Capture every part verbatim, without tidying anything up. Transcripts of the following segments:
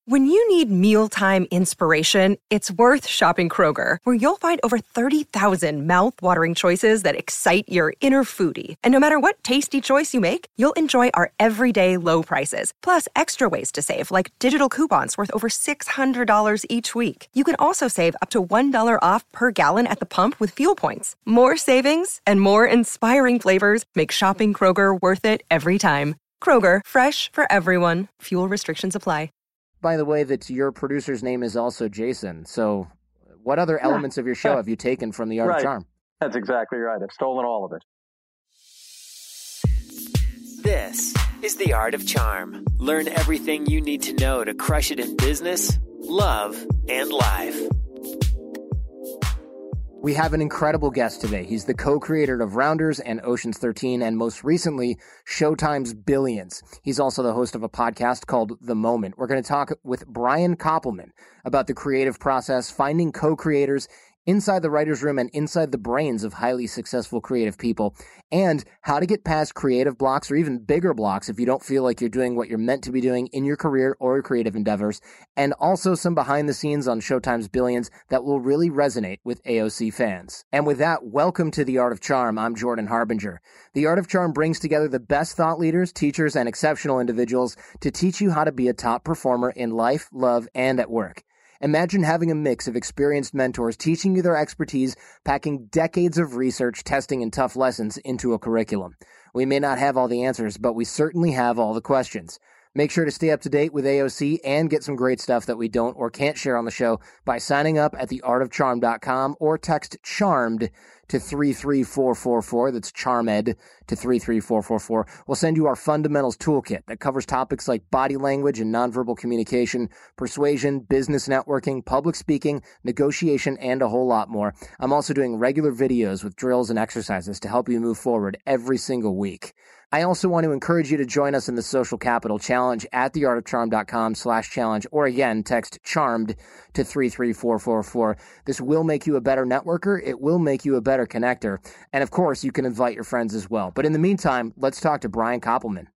When you need mealtime inspiration, it's worth shopping Kroger, where you'll find over thirty thousand mouth-watering choices that excite your inner foodie. And no matter what tasty choice you make, you'll enjoy our everyday low prices, plus extra ways to save, like digital coupons worth over six hundred dollars each week. You can also save up to one dollar off per gallon at the pump with fuel points. More savings and more inspiring flavors make shopping Kroger worth it every time. Kroger, fresh for everyone. Fuel restrictions apply. By the way, that your producer's name is also Jason. So what other elements of your show have you taken from The Art right. of Charm? That's exactly right. I've stolen all of it. This is The Art of Charm. Learn everything you need to know to crush it in business, love, and life. We have an incredible guest today. He's the co-creator of Rounders and Ocean's thirteen, and most recently, Showtime's Billions. He's also the host of a podcast called The Moment. We're going to talk with Brian Koppelman about the creative process, finding co-creators inside the writer's room and inside the brains of highly successful creative people, and how to get past creative blocks or even bigger blocks if you don't feel like you're doing what you're meant to be doing in your career or creative endeavors, and also some behind the scenes on Showtime's Billions that will really resonate with A O C fans. And with that, welcome to The Art of Charm. I'm Jordan Harbinger. The Art of Charm brings together the best thought leaders, teachers, and exceptional individuals to teach you how to be a top performer in life, love, and at work. Imagine having a mix of experienced mentors teaching you their expertise, packing decades of research, testing, and tough lessons into a curriculum. We may not have all the answers, but we certainly have all the questions. Make sure to stay up to date with A O C and get some great stuff that we don't or can't share on the show by signing up at the art of charm dot com or text CHARMED to three three four four four. That's CHARMED to three three four four four. We'll send you our Fundamentals Toolkit that covers topics like body language and nonverbal communication, persuasion, business networking, public speaking, negotiation, and a whole lot more. I'm also doing regular videos with drills and exercises to help you move forward every single week. I also want to encourage you to join us in the Social Capital Challenge at the art of charm dot com slash challenge, or again, text CHARMED to three three four four four. This will make you a better networker. It will make you a better connector. And of course, you can invite your friends as well. But in the meantime, let's talk to Brian Koppelman.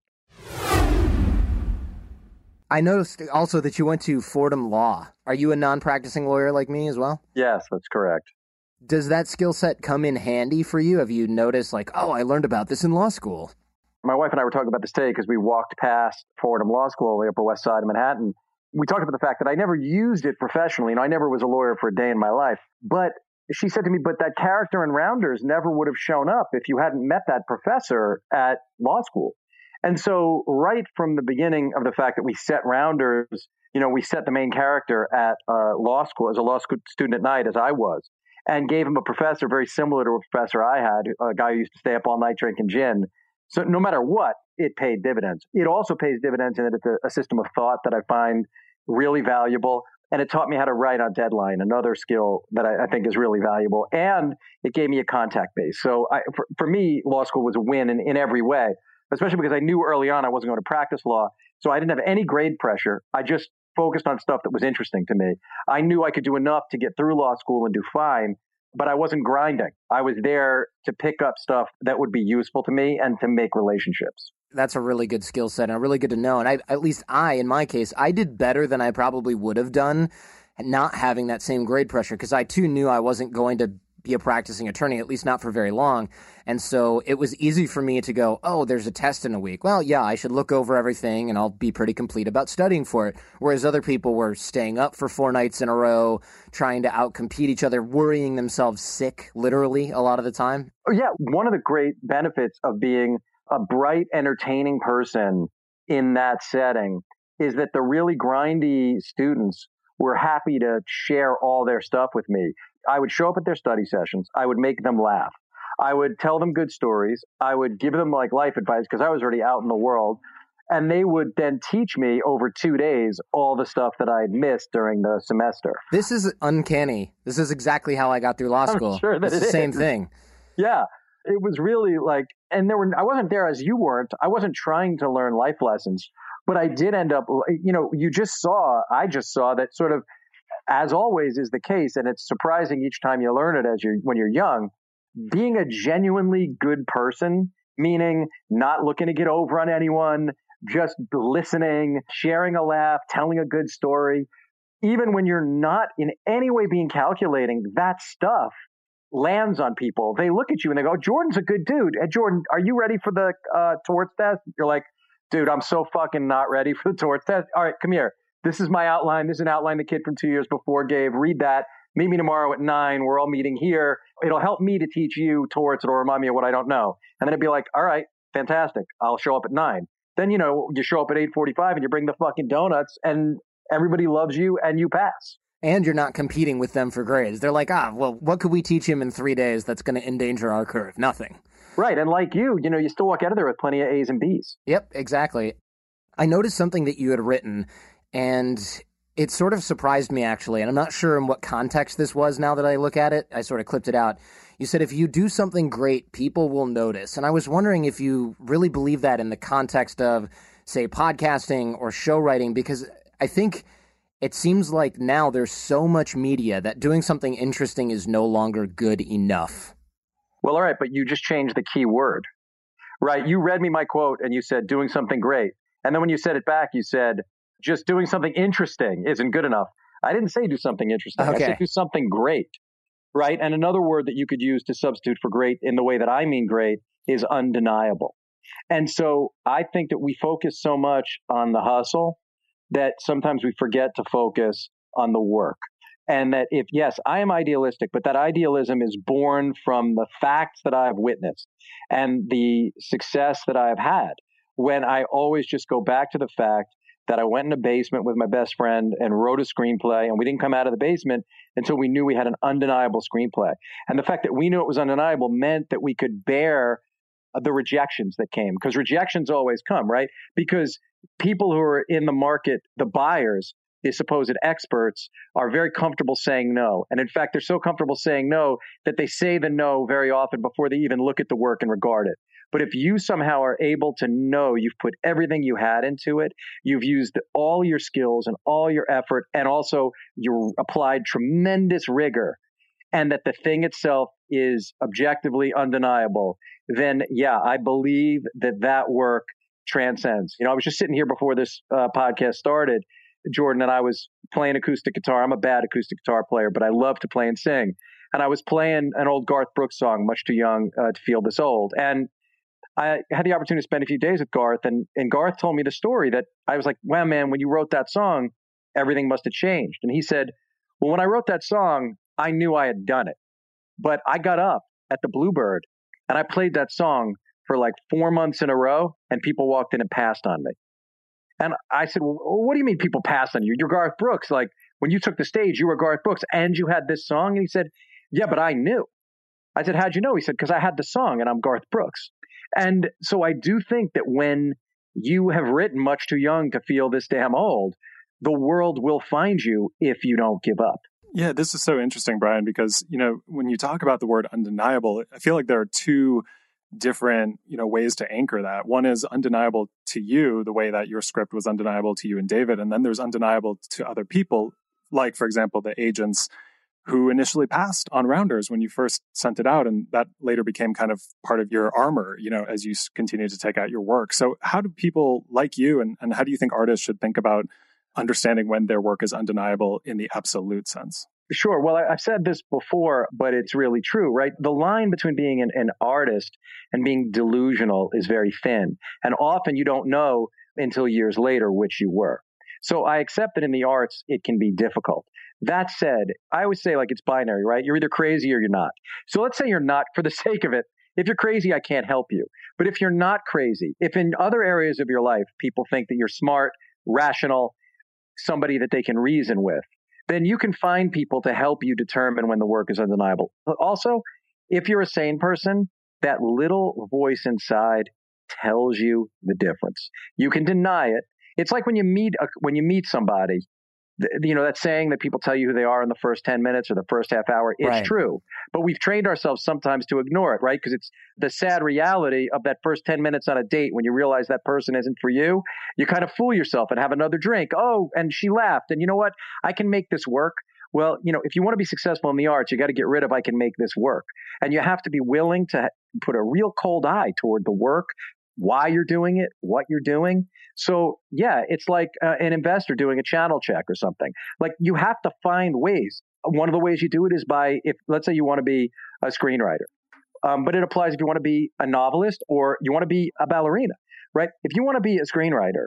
I noticed also that you went to Fordham Law. Are you a non-practicing lawyer like me as well? Yes, that's correct. Does that skill set come in handy for you? Have you noticed like, oh, I learned about this in law school? My wife and I were talking about this today because we walked past Fordham Law School on the Upper West Side of Manhattan. We talked about the fact that I never used it professionally, and I never was a lawyer for a day in my life. But she said to me, but that character in Rounders never would have shown up if you hadn't met that professor at law school. And so right from the beginning of the fact that we set Rounders, you know, we set the main character at uh, law school as a law school student at night, as I was, and gave him a professor very similar to a professor I had, a guy who used to stay up all night drinking gin. So no matter what, it paid dividends. It also pays dividends in that it's a, a system of thought that I find really valuable. And it taught me how to write on deadline, another skill that I, I think is really valuable. And it gave me a contact base. So I, for, for me, law school was a win in, in every way, especially because I knew early on I wasn't going to practice law. So I didn't have any grade pressure. I just focused on stuff that was interesting to me. I knew I could do enough to get through law school and do fine, but I wasn't grinding. I was there to pick up stuff that would be useful to me and to make relationships. That's a really good skill set and really good to know. And I, at least I, in my case, I did better than I probably would have done not having that same grade pressure, because I too knew I wasn't going to be a practicing attorney, at least not for very long. And so it was easy for me to go, oh, there's a test in a week. Well, yeah, I should look over everything and I'll be pretty complete about studying for it. Whereas other people were staying up for four nights in a row, trying to outcompete each other, worrying themselves sick, literally, a lot of the time. Oh, yeah. One of the great benefits of being a bright, entertaining person in that setting is that the really grindy students were happy to share all their stuff with me. I would show up at their study sessions. I would make them laugh. I would tell them good stories. I would give them like life advice because I was already out in the world. And they would then teach me over two days all the stuff that I'd missed during the semester. This is uncanny. This is exactly how I got through law school. I'm sure that it's it the is. Same thing. Yeah. It was really like, and there were, I wasn't there as you weren't. I wasn't trying to learn life lessons, but I did end up, you know, you just saw, I just saw that sort of, as always is the case, and it's surprising each time you learn it as you're, when you're young, being a genuinely good person, meaning not looking to get over on anyone, just listening, sharing a laugh, telling a good story. Even when you're not in any way being calculating, that stuff lands on people. They look at you and they go, Jordan's a good dude. Hey, Jordan, are you ready for the uh, torts test? You're like, dude, I'm so fucking not ready for the torts test. All right, come here. This is my outline. This is an outline the kid from two years before gave. Read that. Meet me tomorrow at nine. We're all meeting here. It'll help me to teach you torts. It'll remind me of what I don't know. And then it'd be like, all right, fantastic. I'll show up at nine. Then, you know, you show up at eight forty-five and you bring the fucking donuts and everybody loves you and you pass. And you're not competing with them for grades. They're like, ah, well, what could we teach him in three days that's going to endanger our curve? Nothing. Right. And like you, you know, you still walk out of there with plenty of A's and B's. Yep, exactly. I noticed something that you had written, and it sort of surprised me, actually. And I'm not sure in what context this was now that I look at it. I sort of clipped it out. You said, if you do something great, people will notice. And I was wondering if you really believe that in the context of, say, podcasting or show writing, because I think it seems like now there's so much media that doing something interesting is no longer good enough. Well, all right, but you just changed the key word, right? You read me my quote and you said doing something great. And then when you said it back, you said just doing something interesting isn't good enough. I didn't say do something interesting. Okay. I said do something great, right? And another word that you could use to substitute for great in the way that I mean great is undeniable. And so I think that we focus so much on the hustle that sometimes we forget to focus on the work. And that if, yes, I am idealistic, but that idealism is born from the facts that I've witnessed and the success that I've had, when I always just go back to the fact that I went in a basement with my best friend and wrote a screenplay, and we didn't come out of the basement until we knew we had an undeniable screenplay. And the fact that we knew it was undeniable meant that we could bear the rejections that came, because rejections always come, right? Because people who are in the market, the buyers, the supposed experts, are very comfortable saying no. And in fact, they're so comfortable saying no that they say the no very often before they even look at the work and regard it. But if you somehow are able to know you've put everything you had into it, you've used all your skills and all your effort, and also you applied tremendous rigor, and that the thing itself is objectively undeniable, then yeah, I believe that that work transcends. You know, I was just sitting here before this uh, podcast started, Jordan, and I was playing acoustic guitar. I'm a bad acoustic guitar player, but I love to play and sing. And I was playing an old Garth Brooks song, Much Too Young uh, to Feel This Old. And I had the opportunity to spend a few days with Garth, and, and Garth told me the story that I was like, wow, man, when you wrote that song, everything must have changed. And he said, well, when I wrote that song, I knew I had done it. But I got up at the Bluebird and I played that song for like four months in a row, and people walked in and passed on me. And I said, well, what do you mean people passed on you? You're Garth Brooks. Like, when you took the stage, you were Garth Brooks and you had this song. And he said, yeah, but I knew. I said, how'd you know? He said, because I had the song and I'm Garth Brooks. And so I do think that when you have written Much Too Young to Feel This Damn Old, the world will find you if you don't give up. Yeah, this is so interesting, Brian, because, you know, when you talk about the word undeniable, I feel like there are two different, you know, ways to anchor that. One is undeniable to you, the way that your script was undeniable to you and David. And then there's undeniable to other people, like, for example, the agents who initially passed on Rounders when you first sent it out. And that later became kind of part of your armor, you know, as you continue to take out your work. So how do people like you, and, and how do you think artists should think about understanding when their work is undeniable in the absolute sense? Sure. Well, I've said this before, but it's really true, right? The line between being an, an artist and being delusional is very thin. And often you don't know until years later which you were. So I accept that in the arts, it can be difficult. That said, I always say, like, it's binary, right? You're either crazy or you're not. So let's say you're not, for the sake of it. If you're crazy, I can't help you. But if you're not crazy, if in other areas of your life, people think that you're smart, rational, somebody that they can reason with, then you can find people to help you determine when the work is undeniable. But also, if you're a sane person, that little voice inside tells you the difference. You can deny it. It's like when you meet a, when you meet somebody, th- you know, that saying that people tell you who they are in the first ten minutes or the first half hour. It's right. True. But we've trained ourselves sometimes to ignore it, right? Because it's the sad reality of that first ten minutes on a date when you realize that person isn't for you. You kind of fool yourself and have another drink. Oh, and she laughed. And you know what? I can make this work. Well, you know, if you want to be successful in the arts, you got to get rid of I can make this work. And you have to be willing to put a real cold eye toward the work, why you're doing it, what you're doing. So yeah, it's like uh, an investor doing a channel check or something. Like you have to find ways. One of the ways you do it is by, if let's say you want to be a screenwriter, um, but it applies if you want to be a novelist or you want to be a ballerina, right? If you want to be a screenwriter,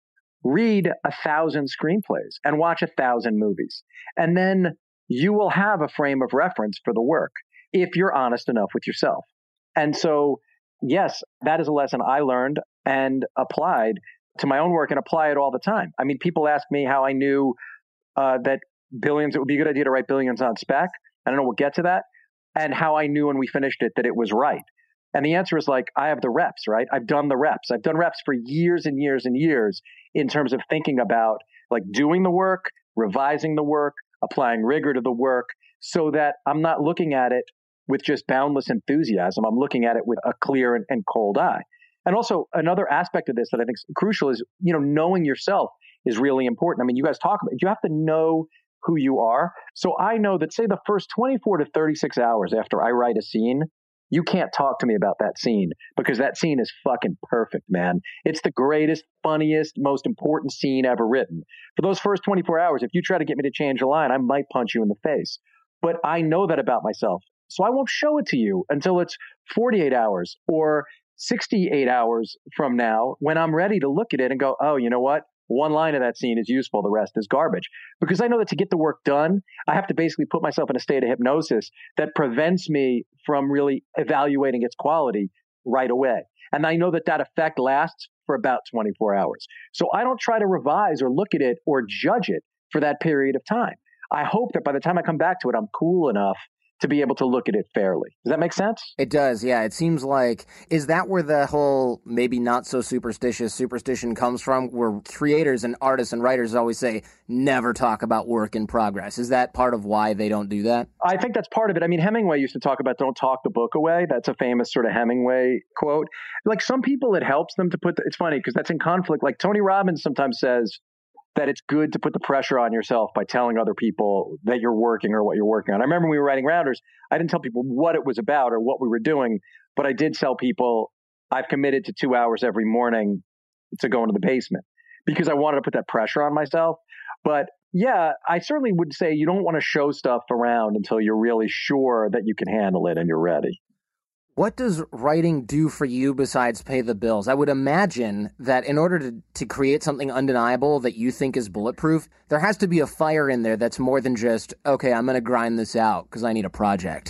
read a thousand screenplays and watch a thousand movies. And then you will have a frame of reference for the work if you're honest enough with yourself. And so, yes, that is a lesson I learned and applied to my own work and apply it all the time. I mean, people ask me how I knew uh, that Billions, it would be a good idea to write Billions on spec. I don't know, we'll get to that. And how I knew when we finished it that it was right. And the answer is like, I have the reps, right? I've done the reps. I've done reps for years and years and years in terms of thinking about like doing the work, revising the work, applying rigor to the work so that I'm not looking at it with just boundless enthusiasm. I'm looking at it with a clear and, and cold eye. And also another aspect of this that I think is crucial is, you know, knowing yourself is really important. I mean, you guys talk about it. You have to know who you are. So I know that, say, the first twenty-four to thirty-six hours after I write a scene, you can't talk to me about that scene because that scene is fucking perfect, man. It's the greatest, funniest, most important scene ever written. For those first twenty-four hours, if you try to get me to change a line, I might punch you in the face. But I know that about myself. So I won't show it to you until it's forty-eight hours or sixty-eight hours from now when I'm ready to look at it and go, oh, you know what? One line of that scene is useful. The rest is garbage. Because I know that to get the work done, I have to basically put myself in a state of hypnosis that prevents me from really evaluating its quality right away. And I know that that effect lasts for about twenty-four hours. So I don't try to revise or look at it or judge it for that period of time. I hope that by the time I come back to it, I'm cool enough to be able to look at it fairly. Does that make sense? It does, yeah. It seems like, is that where the whole maybe not so superstitious superstition comes from, where creators and artists and writers always say, never talk about work in progress? Is that part of why they don't do that? I think that's part of it. I mean, Hemingway used to talk about don't talk the book away. That's a famous sort of Hemingway quote. Like some people, it helps them to put, the, it's funny because that's in conflict. Like Tony Robbins sometimes says that it's good to put the pressure on yourself by telling other people that you're working or what you're working on. I remember when we were writing Rounders, I didn't tell people what it was about or what we were doing, but I did tell people I've committed to two hours every morning to go into the basement because I wanted to put that pressure on myself. But yeah, I certainly would say you don't want to show stuff around until you're really sure that you can handle it and you're ready. What does writing do for you besides pay the bills? I would imagine that in order to, to create something undeniable that you think is bulletproof, there has to be a fire in there that's more than just, okay, I'm going to grind this out because I need a project.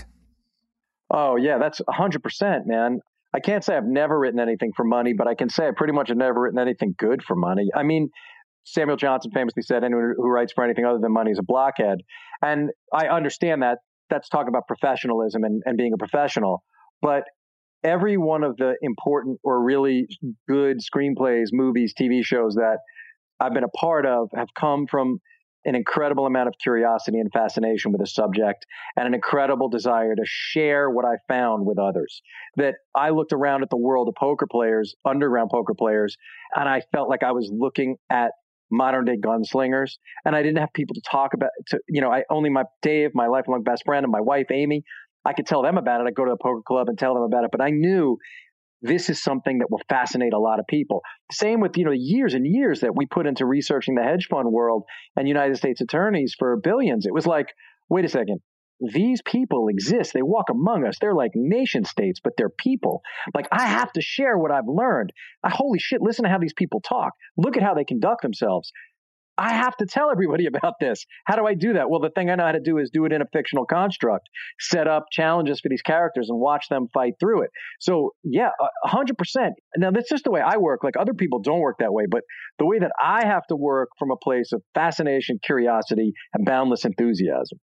Oh, yeah, that's one hundred percent, man. I can't say I've never written anything for money, but I can say I pretty much have never written anything good for money. I mean, Samuel Johnson famously said, anyone who writes for anything other than money is a blockhead. And I understand that. That's talking about professionalism and, and being a professional. But every one of the important or really good screenplays, movies, T V shows that I've been a part of have come from an incredible amount of curiosity and fascination with a subject and an incredible desire to share what I found with others. That I looked around at the world of poker players, underground poker players, and I felt like I was looking at modern day gunslingers, and I didn't have people to talk about, to, you know, I only my Dave, my lifelong best friend, and my wife, Amy, I could tell them about it. I'd go to the poker club and tell them about it. But I knew this is something that will fascinate a lot of people. Same with, you know, years and years that we put into researching the hedge fund world and United States attorneys for Billions. It was like, wait a second. These people exist. They walk among us. They're like nation states, but they're people. Like, I have to share what I've learned. I, holy shit, listen to how these people talk. Look at how they conduct themselves. I have to tell everybody about this. How do I do that? Well, the thing I know how to do is do it in a fictional construct, set up challenges for these characters and watch them fight through it. So yeah, a hundred percent. Now that's just the way I work. Like other people don't work that way, but the way that I have to work from a place of fascination, curiosity, and boundless enthusiasm.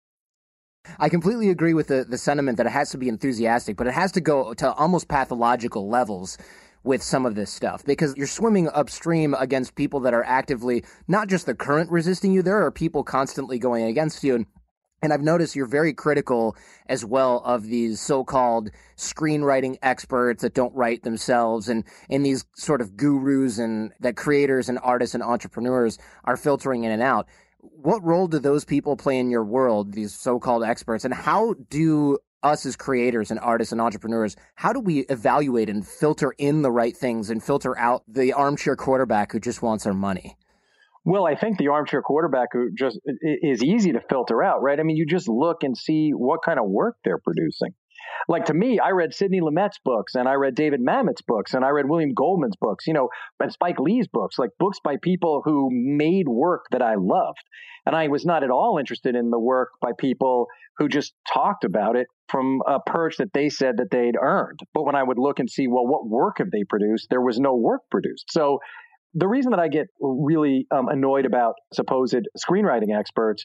I completely agree with the, the sentiment that it has to be enthusiastic, but it has to go to almost pathological levels with some of this stuff, because you're swimming upstream against people that are actively, not just the current resisting you, there are people constantly going against you. And, and I've noticed you're very critical as well of these so-called screenwriting experts that don't write themselves, and, and these sort of gurus and that creators and artists and entrepreneurs are filtering in and out. What role do those people play in your world, these so-called experts, and how do us as creators and artists and entrepreneurs, how do we evaluate and filter in the right things and filter out the armchair quarterback who just wants our money? Well, I think the armchair quarterback who just is easy to filter out, right? I mean, you just look and see what kind of work they're producing. Like, to me, I read Sidney Lumet's books, and I read David Mamet's books, and I read William Goldman's books, you know, and Spike Lee's books, like books by people who made work that I loved. And I was not at all interested in the work by people who just talked about it from a perch that they said that they'd earned. But when I would look and see, well, what work have they produced? There was no work produced. So the reason that I get really um, annoyed about supposed screenwriting experts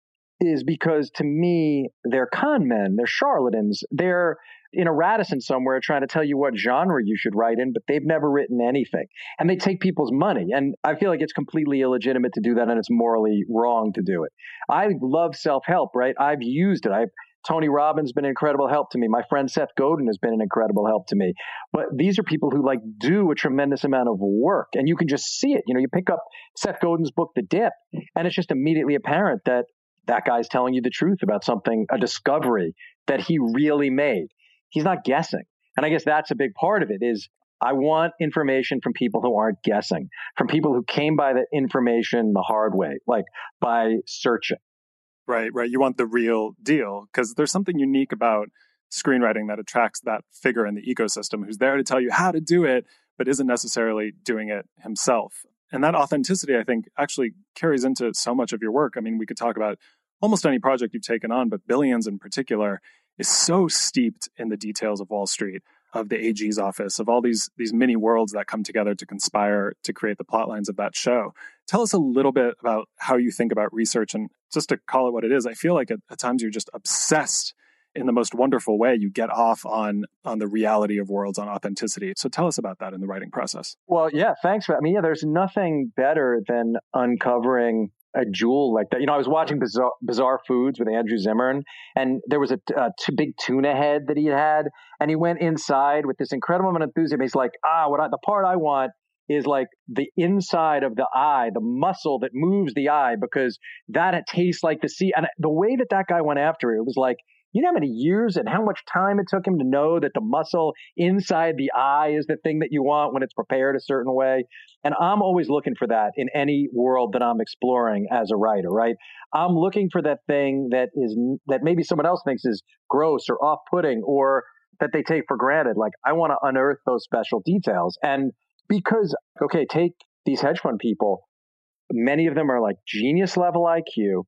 is because, to me, they're con men, they're charlatans, they're in a Radisson somewhere trying to tell you what genre you should write in, but they've never written anything. And they take people's money. And I feel like it's completely illegitimate to do that, and it's morally wrong to do it. I love self-help, right? I've used it. I've Tony Robbins has been an incredible help to me. My friend Seth Godin has been an incredible help to me. But these are people who like do a tremendous amount of work, and you can just see it. You know, you pick up Seth Godin's book, The Dip, and it's just immediately apparent that that guy's telling you the truth about something, a discovery that he really made. He's not guessing. And I guess that's a big part of it is I want information from people who aren't guessing, from people who came by the information the hard way, like by searching. Right, right. You want the real deal because there's something unique about screenwriting that attracts that figure in the ecosystem who's there to tell you how to do it, but isn't necessarily doing it himself. And that authenticity, I think, actually carries into so much of your work. I mean, we could talk about almost any project you've taken on, but Billions in particular is so steeped in the details of Wall Street, of the A G's office, of all these these mini worlds that come together to conspire to create the plot lines of that show. Tell us a little bit about how you think about research, and just to call it what it is, I feel like at, at times you're just obsessed in the most wonderful way. You get off on on the reality of worlds, on authenticity. So tell us about that in the writing process. Well, yeah, thanks for that. I mean, yeah, there's nothing better than uncovering a jewel like that. You know, I was watching Bizarre, Bizarre Foods with Andrew Zimmern, and there was a, a t- big tuna head that he had, and he went inside with this incredible amount of enthusiasm. He's like, ah, what I, the part I want is like the inside of the eye, the muscle that moves the eye, because that it tastes like the sea. And the way that that guy went after it, it was like, you know how many years and how much time it took him to know that the muscle inside the eye is the thing that you want when it's prepared a certain way. And I'm always looking for that in any world that I'm exploring as a writer, right? I'm looking for that thing that is that maybe someone else thinks is gross or off-putting or that they take for granted. Like, I want to unearth those special details. And because, okay, take these hedge fund people. Many of them are like genius level I Q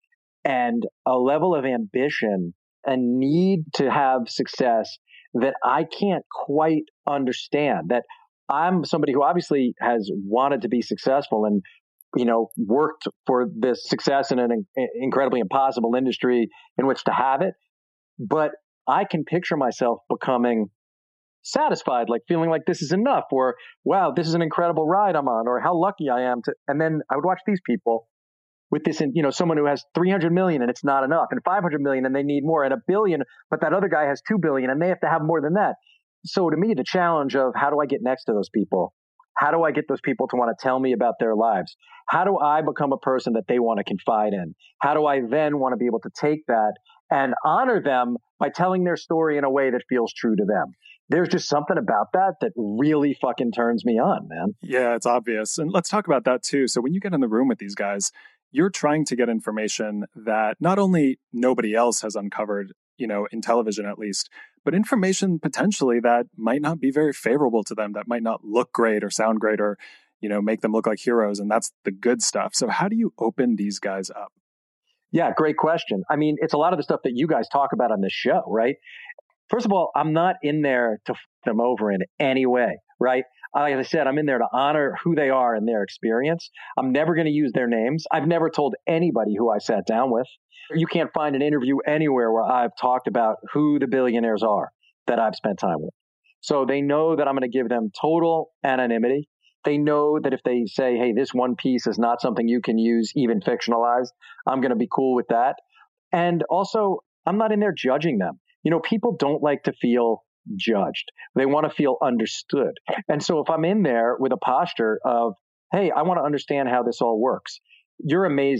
and a level of ambition and need to have success that I can't quite understand. That I'm somebody who obviously has wanted to be successful and, you know, worked for this success in an incredibly impossible industry in which to have it. But I can picture myself becoming satisfied, like feeling like this is enough, or wow, this is an incredible ride I'm on, or how lucky I am to. And then I would watch these people with this, you know, someone who has three hundred million and it's not enough, and five hundred million and they need more, and a billion, but that other guy has two billion and they have to have more than that. So to me, the challenge of how do I get next to those people? How do I get those people to want to tell me about their lives? How do I become a person that they want to confide in? How do I then want to be able to take that and honor them by telling their story in a way that feels true to them? There's just something about that that really fucking turns me on, man. Yeah, it's obvious. And let's talk about that too. So when you get in the room with these guys, you're trying to get information that not only nobody else has uncovered, you know, in television at least, but information potentially that might not be very favorable to them, that might not look great or sound great or, you know, make them look like heroes. And that's the good stuff. So how do you open these guys up? Yeah, great question. I mean, it's a lot of the stuff that you guys talk about on this show, right? First of all, I'm not in there to f them over in any way, right? Like I said, I'm in there to honor who they are and their experience. I'm never going to use their names. I've never told anybody who I sat down with. You can't find an interview anywhere where I've talked about who the billionaires are that I've spent time with. So they know that I'm going to give them total anonymity. They know that if they say, hey, this one piece is not something you can use, even fictionalized, I'm going to be cool with that. And also, I'm not in there judging them. You know, people don't like to feel judged. They want to feel understood. And so if I'm in there with a posture of, hey, I want to understand how this all works. You're amazing.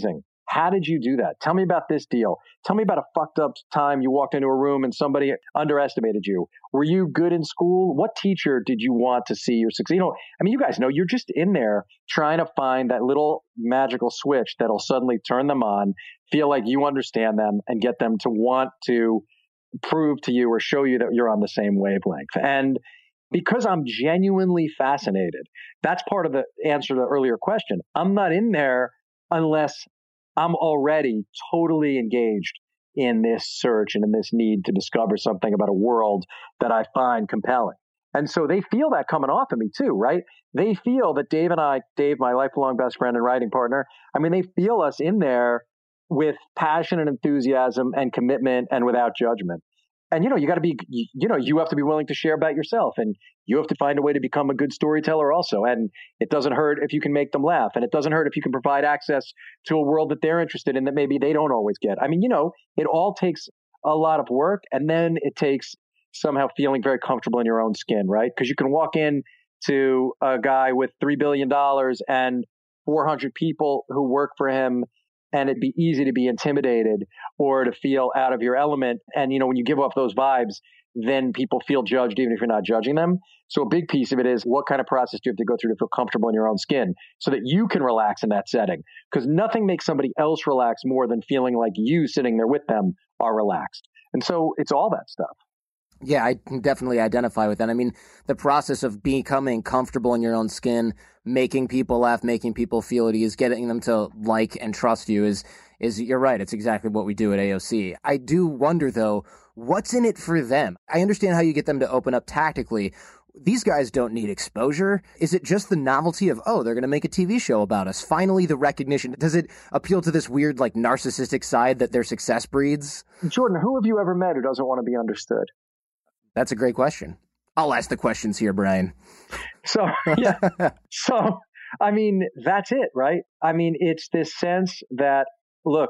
How did you do that? Tell me about this deal. Tell me about a fucked up time you walked into a room and somebody underestimated you. Were you good in school? What teacher did you want to see you succeed? You know, I mean, you guys know you're just in there trying to find that little magical switch that'll suddenly turn them on, feel like you understand them, and get them to want to prove to you or show you that you're on the same wavelength. And because I'm genuinely fascinated, that's part of the answer to the earlier question. I'm not in there unless I'm already totally engaged in this search and in this need to discover something about a world that I find compelling. And so they feel that coming off of me too, right? They feel that Dave and I, Dave, my lifelong best friend and writing partner, I mean, they feel us in there with passion and enthusiasm and commitment and without judgment. And, you know, you got to be, you know, you have to be willing to share about yourself, and you have to find a way to become a good storyteller also. And it doesn't hurt if you can make them laugh, and it doesn't hurt if you can provide access to a world that they're interested in that maybe they don't always get. I mean, you know, it all takes a lot of work, and then it takes somehow feeling very comfortable in your own skin, right? Because you can walk in to a guy with three billion dollars and four hundred people who work for him, and it'd be easy to be intimidated or to feel out of your element. And, you know, when you give off those vibes, then people feel judged even if you're not judging them. So a big piece of it is, what kind of process do you have to go through to feel comfortable in your own skin so that you can relax in that setting? Because nothing makes somebody else relax more than feeling like you sitting there with them are relaxed. And so it's all that stuff. Yeah, I can definitely identify with that. I mean, the process of becoming comfortable in your own skin, making people laugh, making people feel at ease, getting them to like and trust you is, is you're right. It's exactly what we do at A O C. I do wonder, though, what's in it for them? I understand how you get them to open up tactically. These guys don't need exposure. Is it just the novelty of, oh, they're going to make a T V show about us? Finally, the recognition. Does it appeal to this weird, like, narcissistic side that their success breeds? Jordan, who have you ever met who doesn't want to be understood? That's a great question. I'll ask the questions here, Brian. So, yeah. So, I mean, that's it, right? I mean, it's this sense that, look,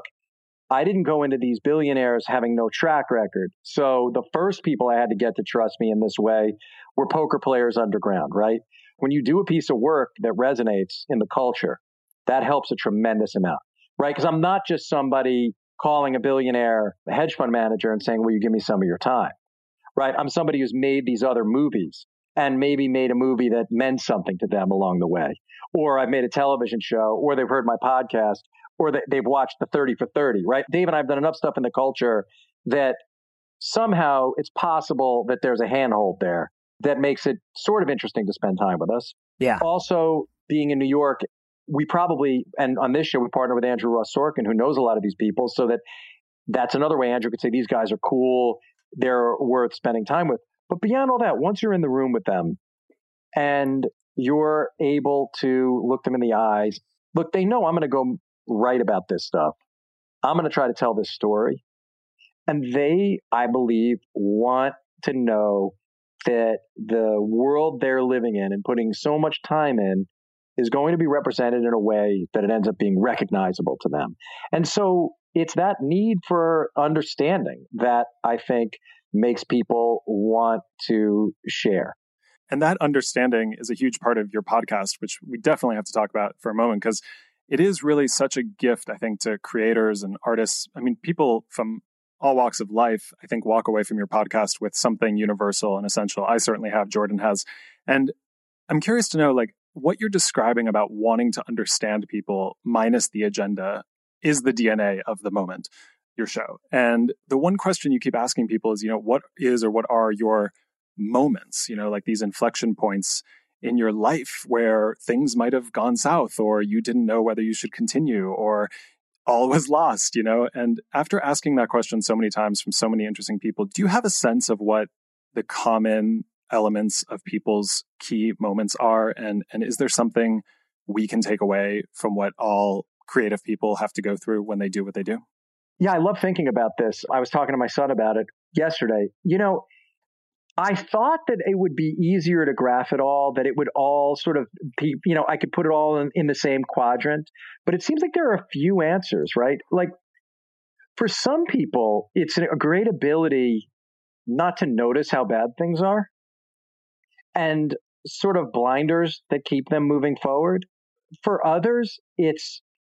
I didn't go into these billionaires having no track record. So the first people I had to get to trust me in this way were poker players underground, right? When you do a piece of work that resonates in the culture, that helps a tremendous amount, right? Because I'm not just somebody calling a billionaire a hedge fund manager and saying, will you give me some of your time? Right? I'm somebody who's made these other movies and maybe made a movie that meant something to them along the way. Or I've made a television show, or they've heard my podcast, or they, they've watched the thirty for thirty, right? Dave and I have done enough stuff in the culture that somehow it's possible that there's a handhold there that makes it sort of interesting to spend time with us. Yeah. Also, being in New York, we probably, and on this show, we partner with Andrew Ross Sorkin, who knows a lot of these people, so that that's another way Andrew could say, these guys are cool, they're worth spending time with. But beyond all that, once you're in the room with them and you're able to look them in the eyes, look, they know I'm going to go write about this stuff. I'm going to try to tell this story. And they, I believe, want to know that the world they're living in and putting so much time in is going to be represented in a way that it ends up being recognizable to them. And so it's that need for understanding that I think makes people want to share. And that understanding is a huge part of your podcast, which we definitely have to talk about for a moment, because it is really such a gift, I think, to creators and artists. I mean, people from all walks of life, I think, walk away from your podcast with something universal and essential. I certainly have, Jordan has. And I'm curious to know, like, what you're describing about wanting to understand people minus the agenda is the D N A of The Moment, your show. And the one question you keep asking people is, you know, what is or what are your moments, you know, like these inflection points in your life where things might have gone south, or you didn't know whether you should continue, or all was lost, you know? And after asking that question so many times from so many interesting people, do you have a sense of what the common elements of people's key moments are? And, and is there something we can take away from what all creative people have to go through when they do what they do? Yeah, I love thinking about this. I was talking to my son about it yesterday. You know, I thought that it would be easier to graph it all, that it would all sort of be, you know, I could put it all in, in the same quadrant. But it seems like there are a few answers, right? Like, for some people, it's a great ability not to notice how bad things are, and sort of blinders that keep them moving forward. For others, it's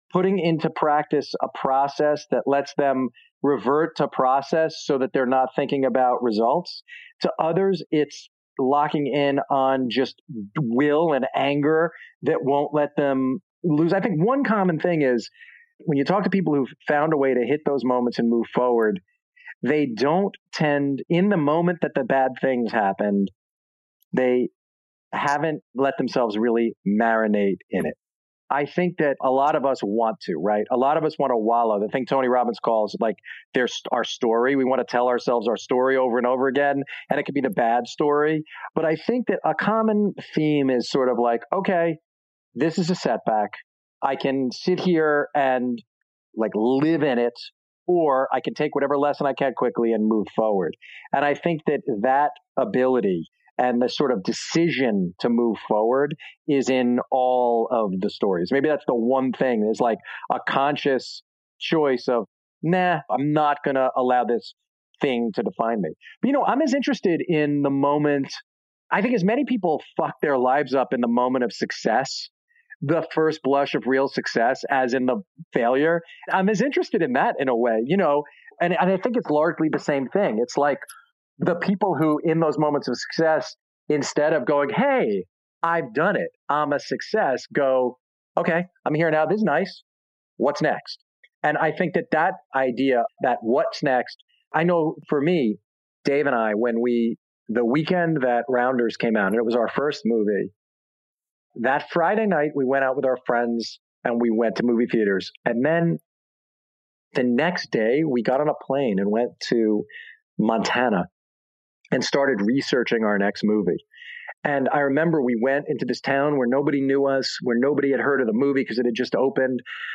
putting into practice a process that lets them revert to process so that they're not thinking about results. To others, it's locking in on just will and anger that won't let them lose. I think one common thing is when you talk to people who've found a way to hit those moments and move forward, they don't tend, in the moment that the bad things happened, they haven't let themselves really marinate in it. I think that a lot of us want to, right? A lot of us want to wallow. The thing Tony Robbins calls like there's our story. We want to tell ourselves our story over and over again, and it could be the bad story. But I think that a common theme is sort of like, okay, this is a setback. I can sit here and like live in it, or I can take whatever lesson I can quickly and move forward. And I think that that ability and the sort of decision to move forward is in all of the stories. Maybe that's the one thing is like a conscious choice of, nah, I'm not going to allow this thing to define me. But, you know, I'm as interested in the moment. I think as many people fuck their lives up in the moment of success, the first blush of real success, as in the failure. I'm as interested in that in a way, you know, and, and I think it's largely the same thing. It's like, the people who in those moments of success, instead of going, hey, I've done it, I'm a success, go, okay, I'm here now. This is nice. What's next? And I think that that idea, that what's next, I know for me, Dave and I, when we, the weekend that Rounders came out, and it was our first movie, that Friday night, we went out with our friends and we went to movie theaters. And then the next day, we got on a plane and went to Montana and started researching our next movie. And I remember we went into this town where nobody knew us, where nobody had heard of the movie because it had just opened.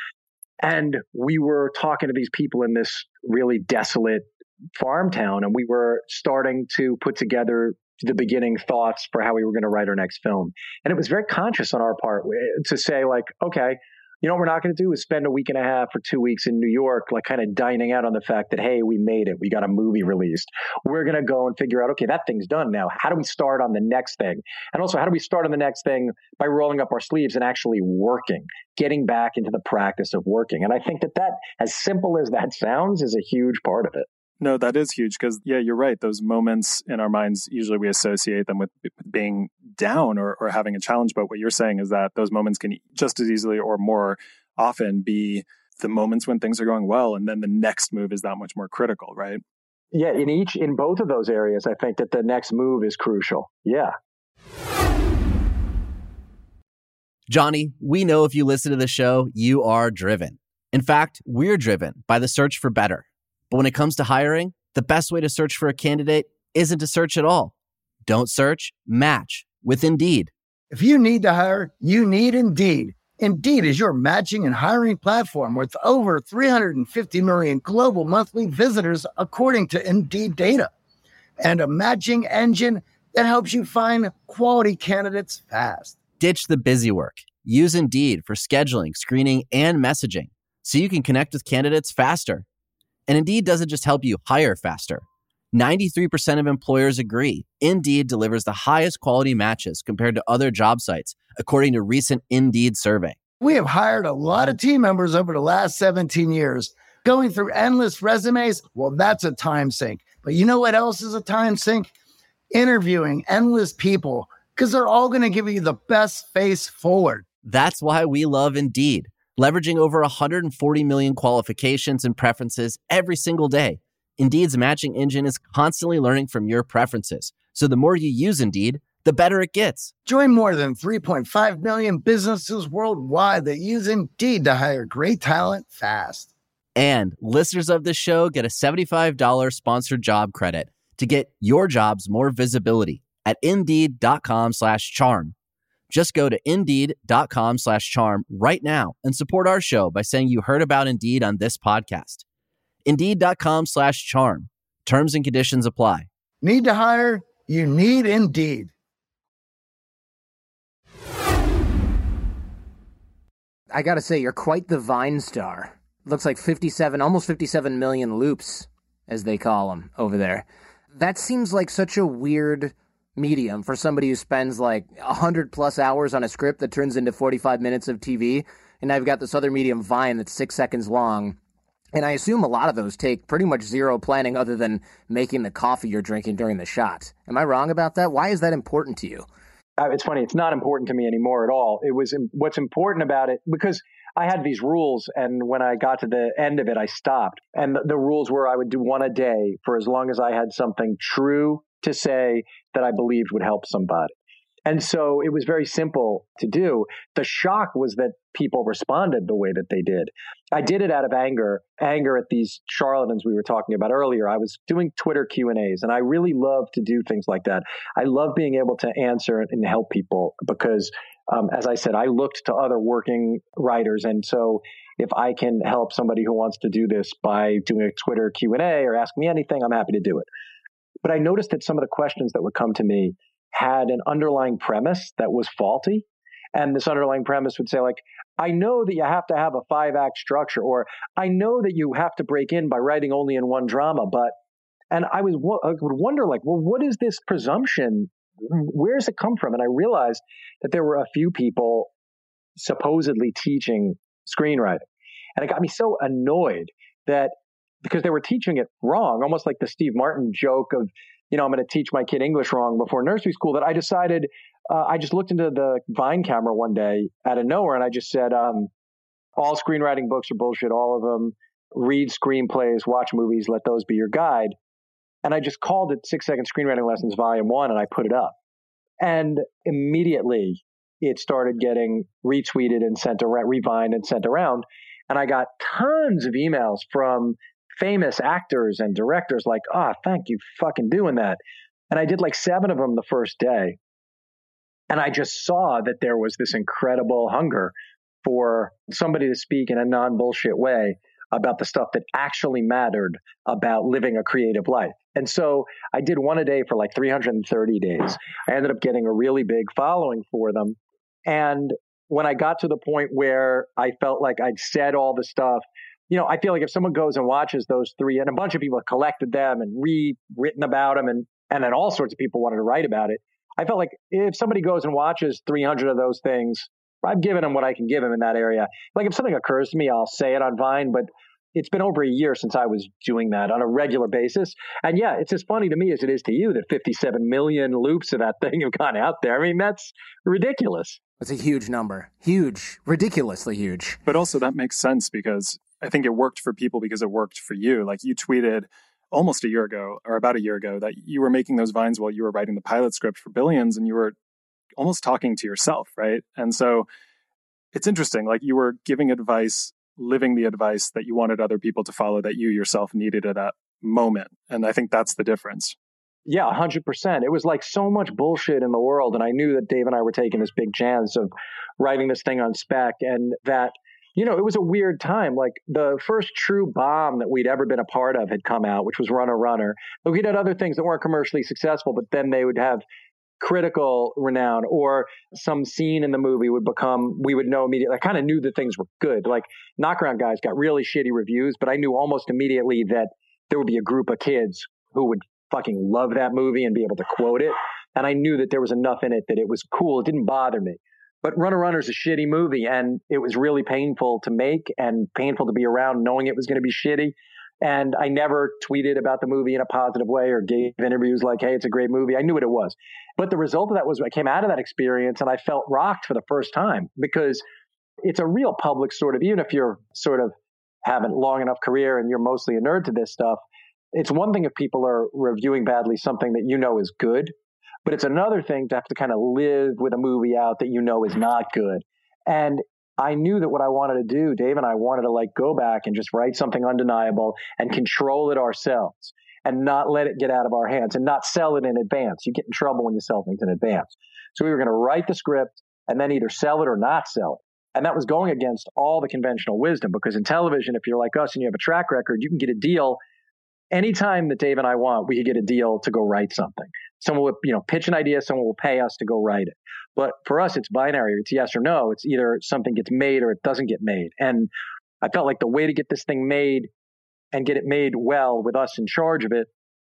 And we were talking to these people in this really desolate farm town, and we were starting to put together the beginning thoughts for how we were going to write our next film. And it was very conscious on our part to say like, okay, you know what we're not going to do is spend a week and a half or two weeks in New York, like kind of dining out on the fact that, hey, we made it. We got a movie released. We're going to go and figure out, okay, that thing's done now. How do we start on the next thing? And also, how do we start on the next thing by rolling up our sleeves and actually working, getting back into the practice of working? And I think that that, as simple as that sounds, is a huge part of it. No, that is huge because, yeah, you're right. Those moments in our minds, usually we associate them with being down or, or having a challenge. But what you're saying is that those moments can just as easily or more often be the moments when things are going well. And then the next move is that much more critical, right? Yeah, in each, in both of those areas, I think that the next move is crucial. Yeah. Johnny, we know if you listen to the show, you are driven. In fact, we're driven by the search for better. But when it comes to hiring, the best way to search for a candidate isn't to search at all. Don't search, match with Indeed. If you need to hire, you need Indeed. Indeed is your matching and hiring platform with over three hundred fifty million global monthly visitors, according to Indeed data, and a matching engine that helps you find quality candidates fast. Ditch the busy work. Use Indeed for scheduling, screening, and messaging so you can connect with candidates faster. And Indeed doesn't just help you hire faster. ninety-three percent of employers agree Indeed delivers the highest quality matches compared to other job sites, according to a recent Indeed survey. We have hired a lot of team members over the last seventeen years. Going through endless resumes, well, that's a time sink. But you know what else is a time sink? Interviewing endless people, because they're all going to give you the best face forward. That's why we love Indeed. Leveraging over one hundred forty million qualifications and preferences every single day, Indeed's matching engine is constantly learning from your preferences. So the more you use Indeed, the better it gets. Join more than three point five million businesses worldwide that use Indeed to hire great talent fast. And listeners of this show get a seventy-five dollars sponsored job credit to get your jobs more visibility at Indeed.com slash charm. Just go to Indeed.com slash charm right now and support our show by saying you heard about Indeed on this podcast. Indeed.com slash charm. Terms and conditions apply. Need to hire? You need Indeed. I gotta say, you're quite the Vine star. Looks like fifty-seven, almost fifty-seven million loops, as they call them over there. That seems like such a weird medium for somebody who spends like one hundred plus hours on a script that turns into forty-five minutes of T V. and I've got this other medium, Vine, that's six seconds long. And I assume a lot of those take pretty much zero planning other than making the coffee you're drinking during the shot. Am I wrong about that? Why is that important to you? Uh, it's funny. It's not important to me anymore at all. It was what's important about it, because I had these rules, and when I got to the end of it, I stopped. And the, the rules were I would do one a day for as long as I had something true to say that I believed would help somebody. And so it was very simple to do. The shock was that people responded the way that they did. I did it out of anger, anger at these charlatans we were talking about earlier. I was doing Twitter Q and A's, and I really love to do things like that. I love being able to answer and help people because, um, as I said, I looked to other working writers. And so if I can help somebody who wants to do this by doing a Twitter Q and A or ask me anything, I'm happy to do it. But I noticed that some of the questions that would come to me had an underlying premise that was faulty. And this underlying premise would say, like, I know that you have to have a five-act structure, or I know that you have to break in by writing only in one drama, but, and I was I would wonder, like, well, what is this presumption? Where does it come from? And I realized that there were a few people supposedly teaching screenwriting. And it got me so annoyed that because they were teaching it wrong, almost like the Steve Martin joke of, you know, I'm going to teach my kid English wrong before nursery school, that I decided, uh, I just looked into the Vine camera one day out of nowhere, and I just said, um, all screenwriting books are bullshit, all of them. Read screenplays, watch movies, let those be your guide. And I just called it Six Second Screenwriting Lessons Volume One, and I put it up. And immediately it started getting retweeted and sent around, revined and sent around. And I got tons of emails from famous actors and directors like, ah, oh, thank you fucking doing that. And I did like seven of them the first day. And I just saw that there was this incredible hunger for somebody to speak in a non-bullshit way about the stuff that actually mattered about living a creative life. And so I did one a day for like three hundred thirty days. I ended up getting a really big following for them. And when I got to the point where I felt like I'd said all the stuff, you know, I feel like if someone goes and watches those three, and a bunch of people have collected them and rewritten about them, and, and then all sorts of people wanted to write about it, I felt like if somebody goes and watches three hundred of those things, I've given them what I can give them in that area. Like if something occurs to me, I'll say it on Vine, but it's been over a year since I was doing that on a regular basis. And yeah, it's as funny to me as it is to you that fifty-seven million loops of that thing have gone out there. I mean, that's ridiculous. That's a huge number. Huge. Ridiculously huge. But also that makes sense because I think it worked for people because it worked for you. Like you tweeted almost a year ago or about a year ago that you were making those Vines while you were writing the pilot script for Billions, and you were almost talking to yourself, right? And so it's interesting. Like you were giving advice, living the advice that you wanted other people to follow that you yourself needed at that moment. And I think that's the difference. Yeah, one hundred percent. It was like so much bullshit in the world. And I knew that Dave and I were taking this big chance of writing this thing on spec, and that, you know, it was a weird time. Like the first true bomb that we'd ever been a part of had come out, which was Runner Runner. But we'd had other things that weren't commercially successful, but then they would have critical renown, or some scene in the movie would become, we would know immediately. I kind of knew that things were good. Like Knockaround Guys got really shitty reviews, but I knew almost immediately that there would be a group of kids who would fucking love that movie and be able to quote it. And I knew that there was enough in it that it was cool. It didn't bother me. But Runner Runner is a shitty movie, and it was really painful to make and painful to be around knowing it was going to be shitty. And I never tweeted about the movie in a positive way or gave interviews like, hey, it's a great movie. I knew what it was. But the result of that was I came out of that experience and I felt rocked for the first time, because it's a real public sort of, even if you're sort of haven't long enough career and you're mostly a nerd to this stuff, it's one thing if people are reviewing badly something that you know is good, but it's another thing to have to kind of live with a movie out that you know is not good. And I knew that what I wanted to do, Dave and I wanted to like go back and just write something undeniable and control it ourselves and not let it get out of our hands and not sell it in advance. You get in trouble when you sell things in advance. So we were going to write the script and then either sell it or not sell it. And that was going against all the conventional wisdom, because in television, if you're like us and you have a track record, you can get a deal anytime that Dave and I want. We could get a deal to go write something. Someone will, you know, pitch an idea, someone will pay us to go write it. But for us, it's binary. It's yes or no. It's either something gets made or it doesn't get made. And I felt like the way to get this thing made and get it made well with us in charge of it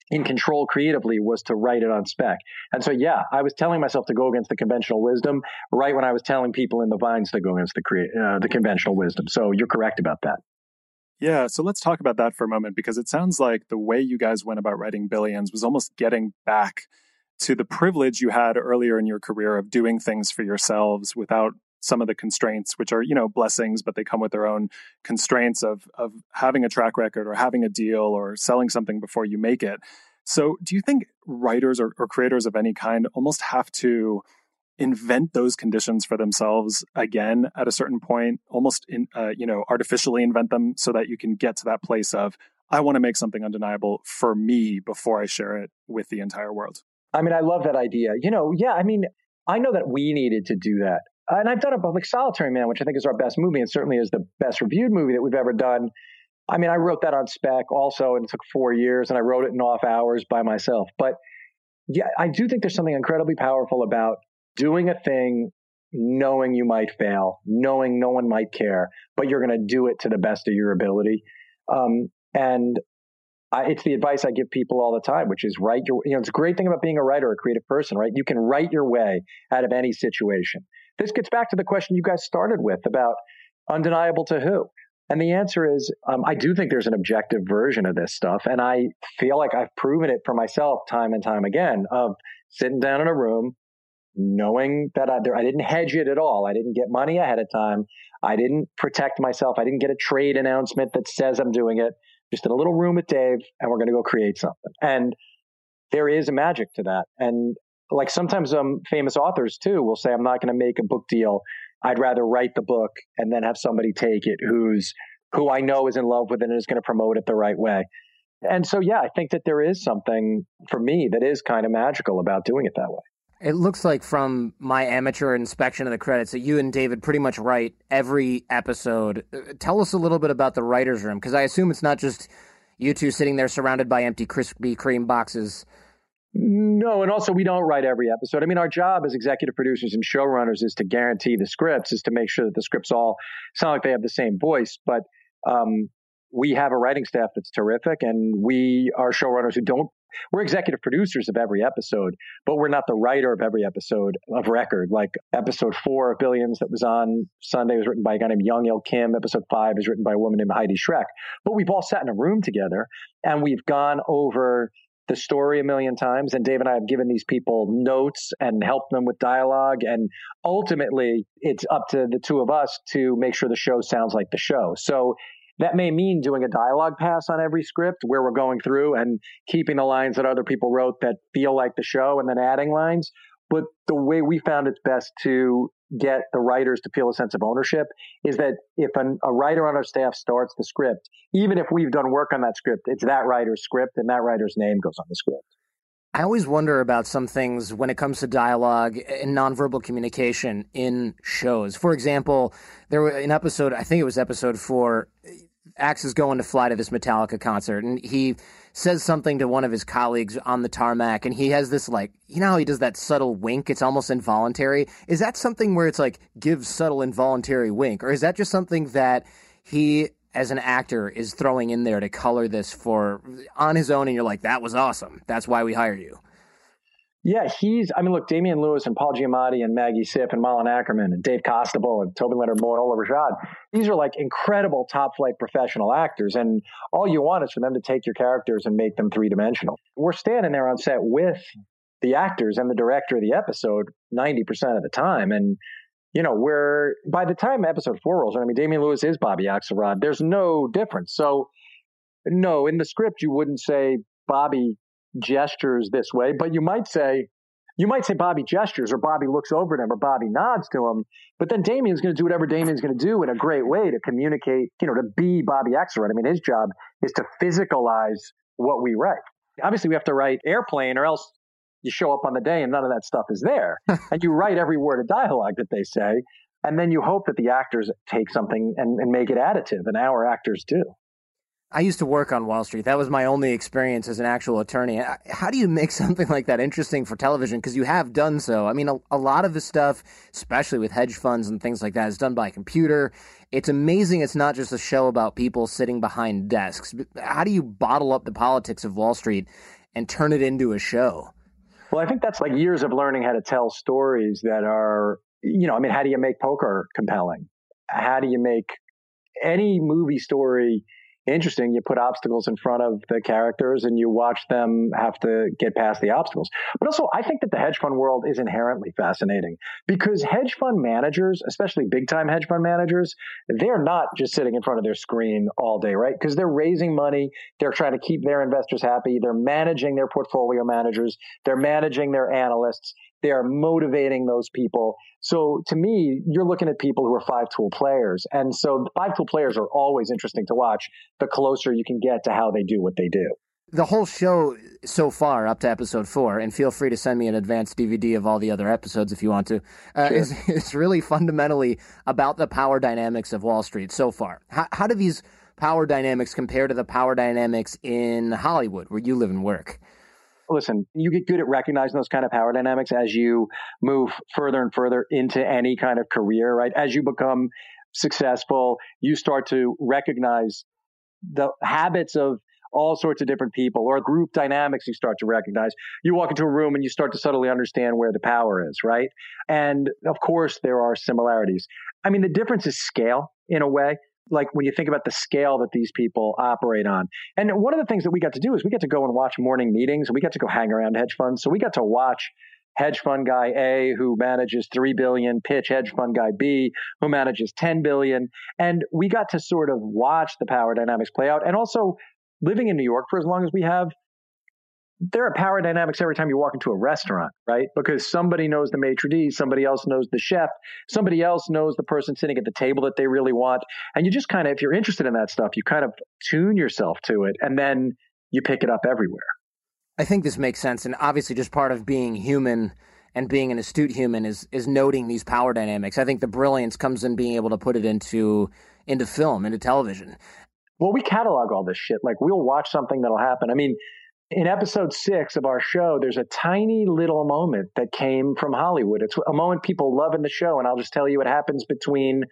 in control creatively was to write it on spec. And so, yeah, I was telling myself to go against the conventional wisdom right when I was telling people in the Vines to go against the crea- uh, the conventional wisdom. So you're correct about that. Yeah, so let's talk about that for a moment, because it sounds like the way you guys went about writing Billions was almost getting back to the privilege you had earlier in your career of doing things for yourselves without some of the constraints, which are, you know, blessings, but they come with their own constraints of of having a track record or having a deal or selling something before you make it. So do you think writers or, or creators of any kind almost have to invent those conditions for themselves again at a certain point, almost in, uh, you know, artificially invent them so that you can get to that place of, I want to make something undeniable for me before I share it with the entire world? I mean, I love that idea. You know, yeah, I mean, I know that we needed to do that. And I've done it, but like Solitary Man, which I think is our best movie and certainly is the best reviewed movie that we've ever done. I mean, I wrote that on spec also, and it took four years, and I wrote it in off hours by myself. But yeah, I do think there's something incredibly powerful about doing a thing, knowing you might fail, knowing no one might care, but you're going to do it to the best of your ability. Um, and I, it's the advice I give people all the time, which is write your, you know, it's a great thing about being a writer, a creative person, right? You can write your way out of any situation. This gets back to the question you guys started with about undeniable to who? And the answer is, um, I do think there's an objective version of this stuff. And I feel like I've proven it for myself time and time again of sitting down in a room, knowing that I, I didn't hedge it at all. I didn't get money ahead of time. I didn't protect myself. I didn't get a trade announcement that says I'm doing it. Just in a little room with Dave, and we're going to go create something. And there is a magic to that. And like sometimes um, famous authors too will say, I'm not going to make a book deal. I'd rather write the book and then have somebody take it who's who I know is in love with it and is going to promote it the right way. And so, yeah, I think that there is something for me that is kind of magical about doing it that way. It looks like from my amateur inspection of the credits that you and David pretty much write every episode. Tell us a little bit about the writer's room, because I assume it's not just you two sitting there surrounded by empty Krispy Kreme boxes. No, and also we don't write every episode. I mean, our job as executive producers and showrunners is to guarantee the scripts, is to make sure that the scripts all sound like they have the same voice. But um, we have a writing staff that's terrific, and we are showrunners who don't. We're executive producers of every episode, but we're not the writer of every episode of record. Like episode four of Billions that was on Sunday was written by a guy named Young Il Kim. Episode five is written by a woman named Heidi Schreck. But we've all sat in a room together and we've gone over the story a million times. And Dave and I have given these people notes and helped them with dialogue. And ultimately, it's up to the two of us to make sure the show sounds like the show. So that may mean doing a dialogue pass on every script where we're going through and keeping the lines that other people wrote that feel like the show and then adding lines. But the way we found it's best to get the writers to feel a sense of ownership is that if an, a writer on our staff starts the script, even if we've done work on that script, it's that writer's script and that writer's name goes on the script. I always wonder about some things when it comes to dialogue and nonverbal communication in shows. For example, there was an episode, I think it was episode four, Axe is going to fly to this Metallica concert, and he says something to one of his colleagues on the tarmac, and he has this, like, you know how he does that subtle wink? It's almost involuntary. Is that something where it's like, give subtle involuntary wink? Or is that just something that he, as an actor, is throwing in there to color this for on his own, and you're like, that was awesome. That's why we hired you. Yeah, he's, I mean, look, Damian Lewis and Paul Giamatti and Maggie Siff and Malin Ackerman and Dave Costable and Toby Leonard Moore and Ola Rashad. These are like incredible top flight professional actors. And all you want is for them to take your characters and make them three dimensional. We're standing there on set with the actors and the director of the episode ninety percent of the time. And, you know, we're, by the time episode four rolls, I mean, Damian Lewis is Bobby Axelrod. There's no difference. So, no, in the script, you wouldn't say Bobby gestures this way, but you might say, you might say Bobby gestures or Bobby looks over at him or Bobby nods to him, but then Damian's going to do whatever Damian's going to do in a great way to communicate, you know, to be Bobby Axelrod. I mean, his job is to physicalize what we write. Obviously, we have to write Airplane or else you show up on the day and none of that stuff is there. And you write every word of dialogue that they say, and then you hope that the actors take something and, and make it additive, and our actors do. I used to work on Wall Street. That was my only experience as an actual attorney. How do you make something like that interesting for television? Because you have done so. I mean, a, a lot of the stuff, especially with hedge funds and things like that, is done by computer. It's amazing it's not just a show about people sitting behind desks. How do you bottle up the politics of Wall Street and turn it into a show? Well, I think that's like years of learning how to tell stories that are, you know, I mean, how do you make poker compelling? How do you make any movie story interesting? You put obstacles in front of the characters and you watch them have to get past the obstacles. But also, I think that the hedge fund world is inherently fascinating because hedge fund managers, especially big time hedge fund managers, they're not just sitting in front of their screen all day, right? Because they're raising money. They're trying to keep their investors happy. They're managing their portfolio managers. They're managing their analysts. They are motivating those people. So to me, you're looking at people who are five-tool players. And so five-tool players are always interesting to watch the closer you can get to how they do what they do. The whole show so far, up to episode four, and feel free to send me an advanced D V D of all the other episodes if you want to, uh, sure. is, is really fundamentally about the power dynamics of Wall Street so far. How, how do these power dynamics compare to the power dynamics in Hollywood, where you live and work? Listen, you get good at recognizing those kind of power dynamics as you move further and further into any kind of career, right? As you become successful, you start to recognize the habits of all sorts of different people or group dynamics you start to recognize. You walk into a room and you start to subtly understand where the power is, right? And of course, there are similarities. I mean, the difference is scale in a way. Like when you think about the scale that these people operate on. And one of the things that we got to do is we got to go and watch morning meetings and we got to go hang around hedge funds. So we got to watch hedge fund guy A who manages three billion, pitch hedge fund guy B who manages ten billion. And we got to sort of watch the power dynamics play out. And also living in New York for as long as we have, there are power dynamics every time you walk into a restaurant, right? Because somebody knows the maitre d', somebody else knows the chef, somebody else knows the person sitting at the table that they really want. And you just kind of, if you're interested in that stuff, you kind of tune yourself to it and then you pick it up everywhere. I think this makes sense. And obviously just part of being human and being an astute human is is noting these power dynamics. I think the brilliance comes in being able to put it into into film, into television. Well, we catalog all this shit. Like we'll watch something that'll happen. I mean, in episode six of our show, there's a tiny little moment that came from Hollywood. It's a moment people love in the show. And I'll just tell you what happens between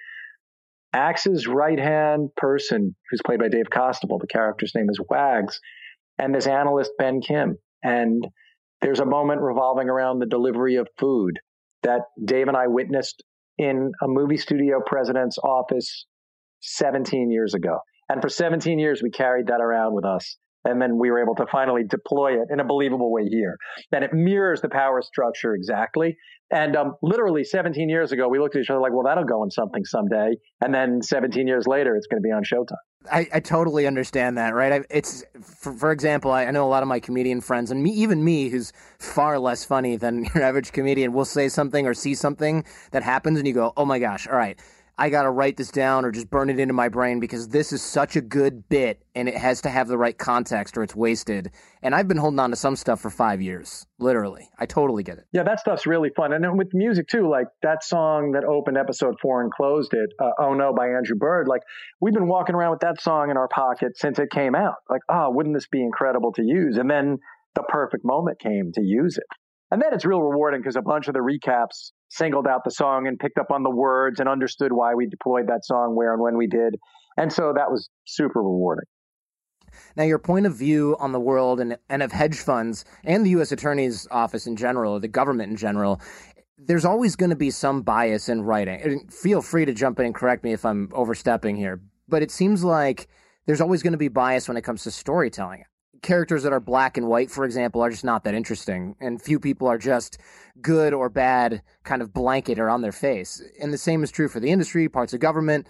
Axe's right-hand person, who's played by Dave Costable. The character's name is Wags, and this analyst, Ben Kim. And there's a moment revolving around the delivery of food that Dave and I witnessed in a movie studio president's office seventeen years ago. And for seventeen years, we carried that around with us. And then we were able to finally deploy it in a believable way here. And it mirrors the power structure exactly. And um, literally seventeen years ago, we looked at each other like, well, that'll go in something someday. And then seventeen years later, it's going to be on Showtime. I, I totally understand that, right? I, it's for, for example, I, I know a lot of my comedian friends, and me, even me, who's far less funny than your average comedian, will say something or see something that happens, and you go, oh my gosh, all right, I got to write this down or just burn it into my brain because this is such a good bit and it has to have the right context or it's wasted. And I've been holding on to some stuff for five years, literally. I totally get it. Yeah, that stuff's really fun. And then with music too, like that song that opened episode four and closed it, uh, Oh No by Andrew Bird, like we've been walking around with that song in our pocket since it came out. Like, oh, wouldn't this be incredible to use? And then the perfect moment came to use it. And then it's real rewarding because a bunch of the recaps singled out the song and picked up on the words and understood why we deployed that song where and when we did. And so that was super rewarding. Now, your point of view on the world and, and of hedge funds and the U S Attorney's Office in general, or the government in general, there's always going to be some bias in writing. And feel free to jump in and correct me if I'm overstepping here. But it seems like there's always going to be bias when it comes to storytelling. Characters that are black and white, for example, are just not that interesting. And few people are just good or bad kind of blanket or on their face. And the same is true for the industry, parts of government.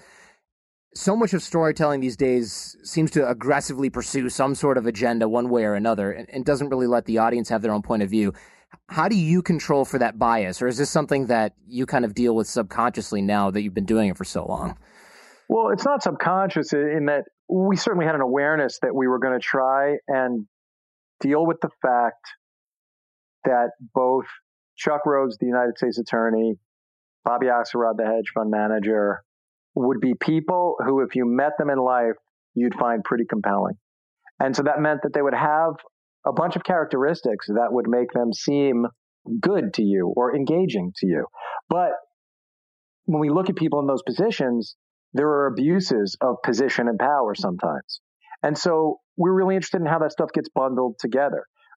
So much of storytelling these days seems to aggressively pursue some sort of agenda one way or another and, and doesn't really let the audience have their own point of view. How do you control for that bias? Or is this something that you kind of deal with subconsciously now that you've been doing it for so long? Well, it's not subconscious in that we certainly had an awareness that we were going to try and deal with the fact that both Chuck Rhoades, the United States Attorney, Bobby Axelrod, the hedge fund manager, would be people who, if you met them in life, you'd find pretty compelling. And so that meant that they would have a bunch of characteristics that would make them seem good to you or engaging to you. But when we look at people in those positions, there are abuses of position and power sometimes. And so we're really interested in how that stuff gets bundled together.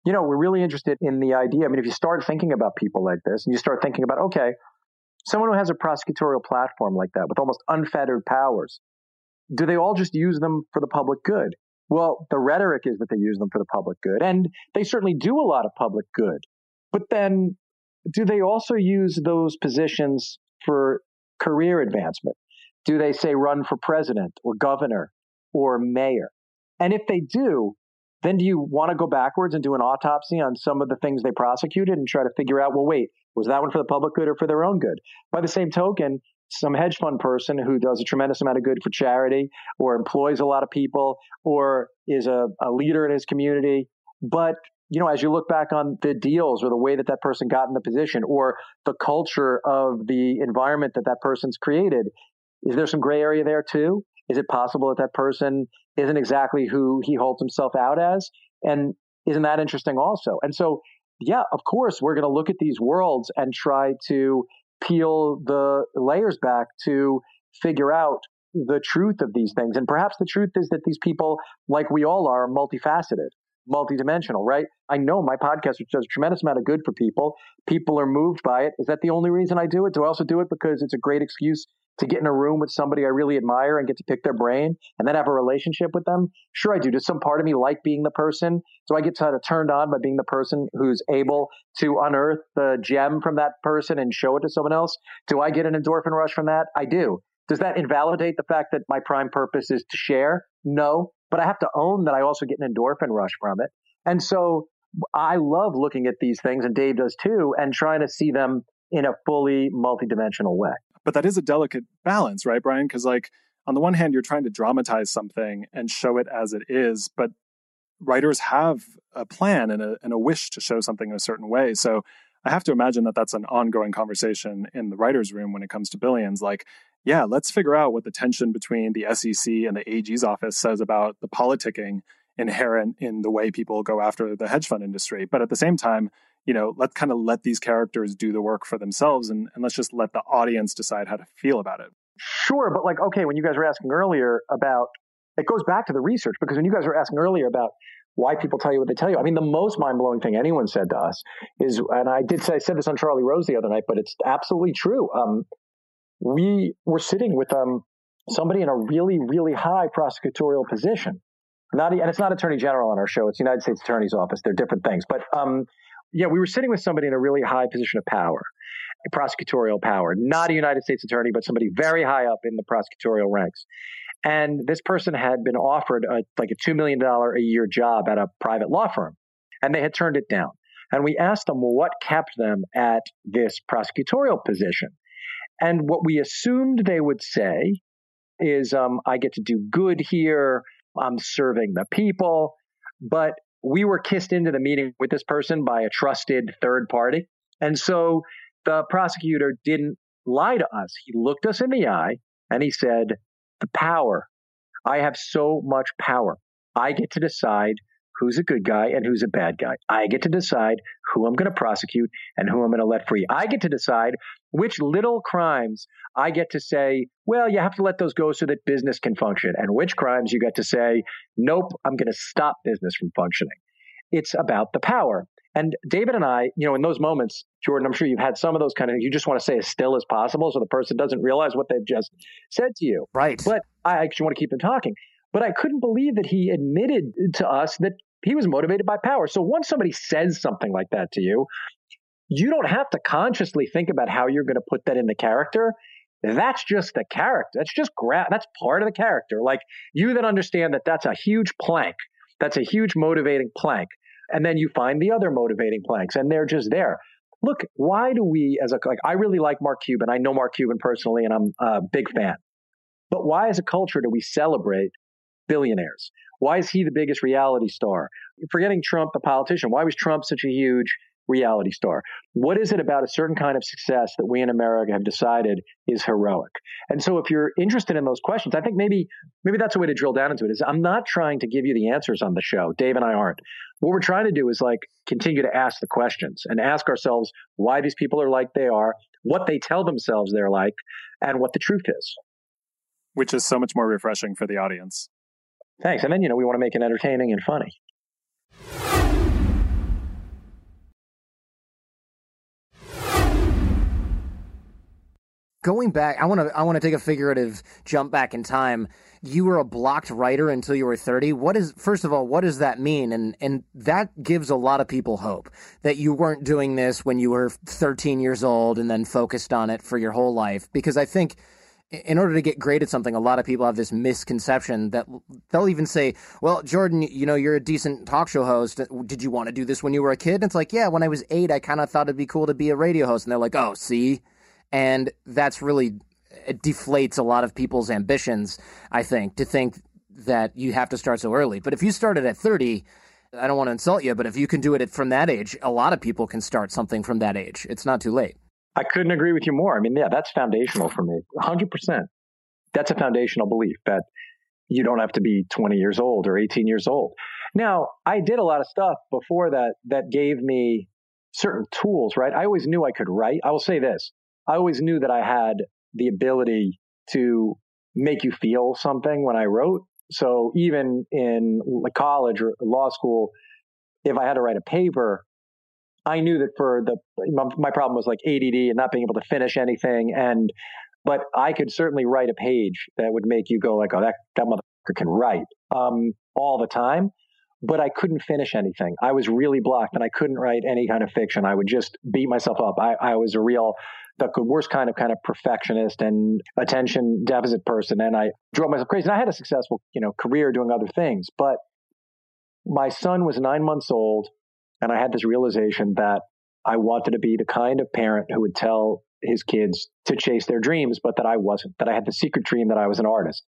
you know, we're really interested in the idea. I mean, if you start thinking about people like this and you start thinking about, okay, someone who has a prosecutorial platform like that with almost unfettered powers, do they all just use them for the public good? Well, the rhetoric is that they use them for the public good, and they certainly do a lot of public good. But then do they also use those positions for career advancement? Do they say run for president or governor or mayor? And if they do, then do you want to go backwards and do an autopsy on some of the things they prosecuted and try to figure out, well, wait, was that one for the public good or for their own good? By the same token, some hedge fund person who does a tremendous amount of good for charity or employs a lot of people or is a, a leader in his community. But, you know, as you look back on the deals or the way that that person got in the position or the culture of the environment that that person's created, is there some gray area there too? Is it possible that that person isn't exactly who he holds himself out as? And isn't that interesting also? And so, yeah, of course, we're going to look at these worlds and try to peel the layers back to figure out the truth of these things. And perhaps the truth is that these people, like we all are, are multifaceted, multidimensional, right? I know my podcast, which does a tremendous amount of good for people, people are moved by it. Is that the only reason I do it? Do I also do it because it's a great excuse to get in a room with somebody I really admire and get to pick their brain and then have a relationship with them? Sure, I do. Does some part of me like being the person? Do I get kind of turned on by being the person who's able to unearth the gem from that person and show it to someone else? Do I get an endorphin rush from that? I do. Does that invalidate the fact that my prime purpose is to share? No, but I have to own that I also get an endorphin rush from it. And so I love looking at these things, and Dave does too, and trying to see them in a fully multidimensional way. But that is a delicate balance, right, Brian? Because, like, on the one hand, you're trying to dramatize something and show it as it is, but writers have a plan and a, and a wish to show something in a certain way. So I have to imagine that that's an ongoing conversation in the writer's room when it comes to Billions. Like, yeah, let's figure out what the tension between the S E C and the A G's office says about the politicking inherent in the way people go after the hedge fund industry. But at the same time, you know, let's kind of let these characters do the work for themselves, and, and let's just let the audience decide how to feel about it. Sure. But like, okay, when you guys were asking earlier about, it goes back to the research, because when you guys were asking earlier about why people tell you what they tell you, I mean, the most mind-blowing thing anyone said to us is, and I did say, I said this on Charlie Rose the other night, but it's absolutely true. Um, we were sitting with um, somebody in a really, really high prosecutorial position. Not, and it's not Attorney General on our show. It's the United States Attorney's Office. They're different things. But um, yeah, we were sitting with somebody in a really high position of power, prosecutorial power, not a United States attorney, but somebody very high up in the prosecutorial ranks. And this person had been offered a, like a two million dollars a year job at a private law firm, and they had turned it down. And we asked them, well, what kept them at this prosecutorial position? And what we assumed they would say is, um, I get to do good here. I'm serving the people. But we were kissed into the meeting with this person by a trusted third party. And so the prosecutor didn't lie to us. He looked us in the eye and he said, the power. I have so much power. I get to decide who's a good guy and who's a bad guy. I get to decide who I'm going to prosecute and who I'm going to let free. I get to decide which little crimes I get to say, well, you have to let those go so that business can function, and which crimes you get to say, nope, I'm going to stop business from functioning. It's about the power. And David and I, you know, in those moments, Jordan, I'm sure you've had some of those kind of, you just want to say as still as possible so the person doesn't realize what they've just said to you. Right. But I actually want to keep them talking. But I couldn't believe that he admitted to us that he was motivated by power. So once somebody says something like that to you, you don't have to consciously think about how you're going to put that in the character. That's just the character. That's just gra- that's part of the character. Like, you then understand that that's a huge plank. That's a huge motivating plank. And then you find the other motivating planks, and they're just there. Look, why do we, as a, like, I really like Mark Cuban. I know Mark Cuban personally, and I'm a big fan. But why as a culture do we celebrate billionaires? Why is he the biggest reality star? Forgetting Trump, the politician, why was Trump such a huge reality star? What is it about a certain kind of success that we in America have decided is heroic? And so if you're interested in those questions, I think maybe maybe that's a way to drill down into it. Is I'm not trying to give you the answers on the show. Dave and I aren't. What we're trying to do is like continue to ask the questions and ask ourselves why these people are like they are, what they tell themselves they're like, and what the truth is. Which is so much more refreshing for the audience. Thanks. And then, you know, we want to make it entertaining and funny. Going back, I want to I want to take a figurative jump back in time. You were a blocked writer until you were thirty. What is first of all, what does that mean? And and that gives a lot of people hope that you weren't doing this when you were thirteen years old and then focused on it for your whole life. Because I think in order to get great at something, a lot of people have this misconception that they'll even say, well, Jordan, you know, you're a decent talk show host. Did you want to do this when you were a kid? And it's like, yeah, when I was eight, I kind of thought it'd be cool to be a radio host. And they're like, oh, see? And that's really, it deflates a lot of people's ambitions, I think, to think that you have to start so early. But if you started at thirty, I don't want to insult you, but if you can do it from that age, a lot of people can start something from that age. It's not too late. I couldn't agree with you more. I mean, yeah, that's foundational for me. one hundred percent. That's a foundational belief that you don't have to be twenty years old or eighteen years old. Now, I did a lot of stuff before that that gave me certain tools, right? I always knew I could write. I will say this. I always knew that I had the ability to make you feel something when I wrote. So even in college or law school, if I had to write a paper, I knew that for the, my problem was like A D D and not being able to finish anything. And, but I could certainly write a page that would make you go like, oh, that, that motherfucker can write um, all the time. But I couldn't finish anything. I was really blocked and I couldn't write any kind of fiction. I would just beat myself up. I, I was a real, the worst kind of kind of perfectionist and attention deficit person. And I drove myself crazy. And I had a successful, you know, career doing other things. But my son was nine months old. And I had this realization that I wanted to be the kind of parent who would tell his kids to chase their dreams, but that I wasn't, that I had the secret dream that I was an artist.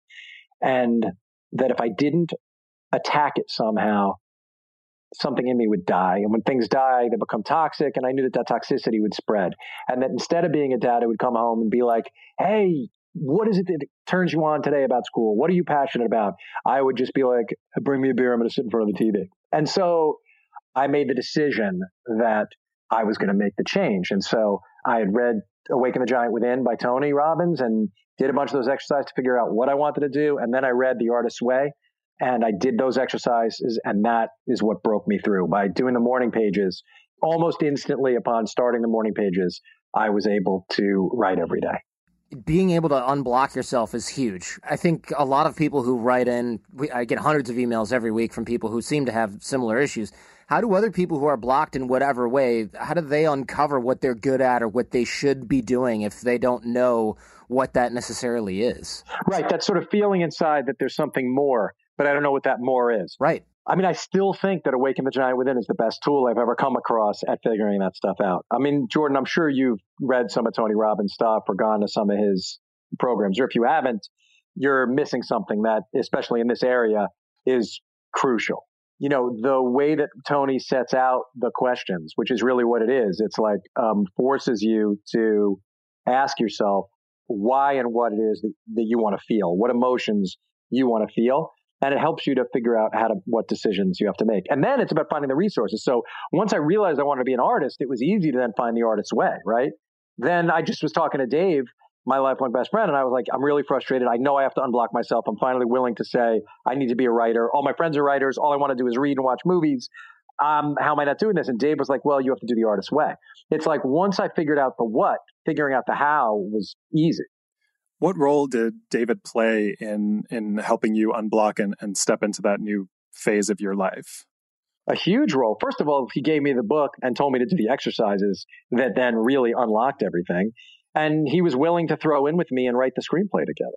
And that if I didn't attack it somehow, something in me would die. And when things die, they become toxic. And I knew that that toxicity would spread. And that instead of being a dad, I would come home and be like, hey, what is it that turns you on today about school? What are you passionate about? I would just be like, bring me a beer. I'm going to sit in front of the T V. And so I made the decision that I was going to make the change. And so I had read Awaken the Giant Within by Tony Robbins and did a bunch of those exercises to figure out what I wanted to do. And then I read The Artist's Way. And I did those exercises, and that is what broke me through. By doing the morning pages, almost instantly upon starting the morning pages, I was able to write every day. Being able to unblock yourself is huge. I think a lot of people who write in, we, I get hundreds of emails every week from people who seem to have similar issues. How do other people who are blocked in whatever way, how do they uncover what they're good at or what they should be doing if they don't know what that necessarily is? Right. That sort of feeling inside that there's something more, but I don't know what that more is. Right. I mean, I still think that Awaken the Giant Within is the best tool I've ever come across at figuring that stuff out. I mean, Jordan, I'm sure you've read some of Tony Robbins' stuff or gone to some of his programs, or if you haven't, you're missing something that, especially in this area, is crucial. You know, the way that Tony sets out the questions, which is really what it is, it's like um, forces you to ask yourself why and what it is that, that you want to feel, what emotions you want to feel. And it helps you to figure out how to, what decisions you have to make. And then it's about finding the resources. So once I realized I wanted to be an artist, it was easy to then find the artist's way, right? Then I just was talking to Dave, my lifelong best friend, and I was like, I'm really frustrated. I know I have to unblock myself. I'm finally willing to say, I need to be a writer. All my friends are writers. All I want to do is read and watch movies. Um, how am I not doing this? And Dave was like, well, you have to do the artist's way. It's like once I figured out the what, figuring out the how was easy. What role did David play in in helping you unblock and, and step into that new phase of your life? A huge role. First of all, he gave me the book and told me to do the exercises that then really unlocked everything. And he was willing to throw in with me and write the screenplay together.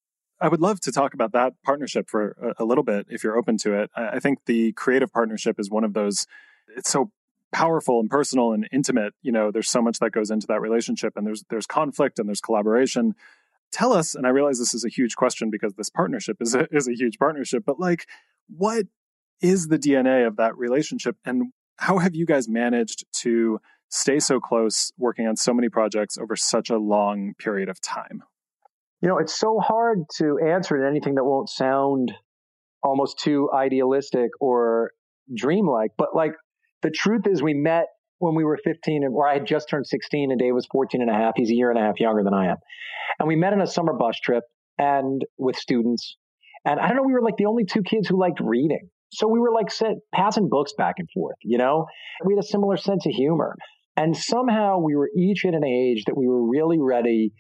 I would love to talk about that partnership for a, a little bit, if you're open to it. I, I think the creative partnership is one of those, it's so powerful and personal and intimate. You know, there's so much that goes into that relationship, and there's there's conflict and there's collaboration. Tell us, and I realize this is a huge question because this partnership is a, is a huge partnership, but like, what is the D N A of that relationship, and how have you guys managed to stay so close, working on so many projects over such a long period of time? You know, it's so hard to answer in anything that won't sound almost too idealistic or dreamlike, but like, the truth is we met when we were fifteen, or I had just turned sixteen and Dave was fourteen and a half. He's a year and a half younger than I am. And we met on a summer bus trip and with students. And I don't know, we were like the only two kids who liked reading. So we were like sit, passing books back and forth, you know? We had a similar sense of humor. And somehow we were each at an age that we were really ready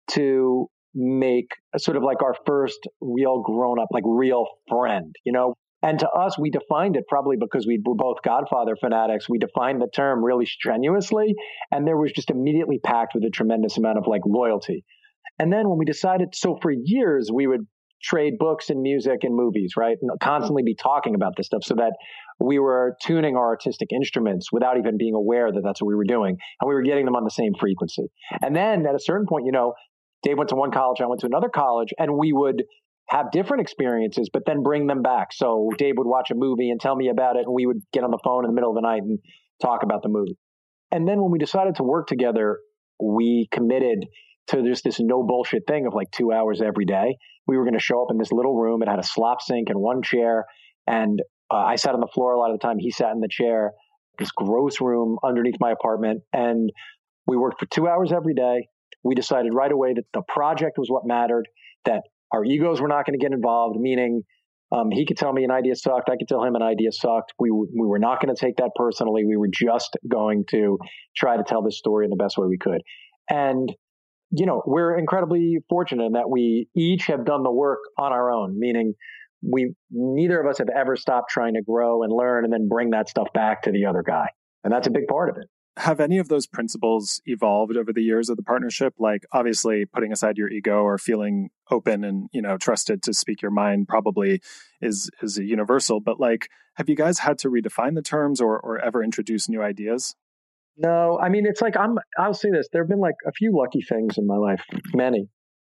to make a sort of like our first real grown up, like real friend, you know? And to us, we defined it probably because we were both Godfather fanatics. We defined the term really strenuously. And there was just immediately packed with a tremendous amount of like loyalty. And then when we decided, so for years, we would trade books and music and movies, right? And constantly be talking about this stuff so that we were tuning our artistic instruments without even being aware that that's what we were doing. And we were getting them on the same frequency. And then at a certain point, you know, Dave went to one college, I went to another college, and we would have different experiences, but then bring them back. So Dave would watch a movie and tell me about it, and we would get on the phone in the middle of the night and talk about the movie. And then when we decided to work together, we committed to just this no bullshit thing of like two hours every day. We were going to show up in this little room. It had a slop sink and one chair. And uh, I sat on the floor a lot of the time. He sat in the chair, this gross room underneath my apartment. And we worked for two hours every day. We decided right away that the project was what mattered, that our egos were not going to get involved, meaning um, he could tell me an idea sucked. I could tell him an idea sucked. We, w- we were not going to take that personally. We were just going to try to tell this story in the best way we could. And, you know, we're incredibly fortunate in that we each have done the work on our own, meaning we neither of us have ever stopped trying to grow and learn and then bring that stuff back to the other guy. And that's a big part of it. Have any of those principles evolved over the years of the partnership? Like obviously putting aside your ego or feeling open and, you know, trusted to speak your mind probably is is a universal, but like, have you guys had to redefine the terms or or ever introduce new ideas? No, I mean, it's like, I'm, I'll say this, there have been like a few lucky things in my life, many.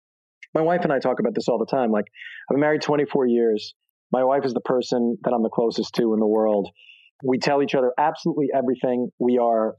My wife and I talk about this all the time. Like, I've been married twenty-four years. My wife is the person that I'm the closest to in the world. We tell each other absolutely everything. We are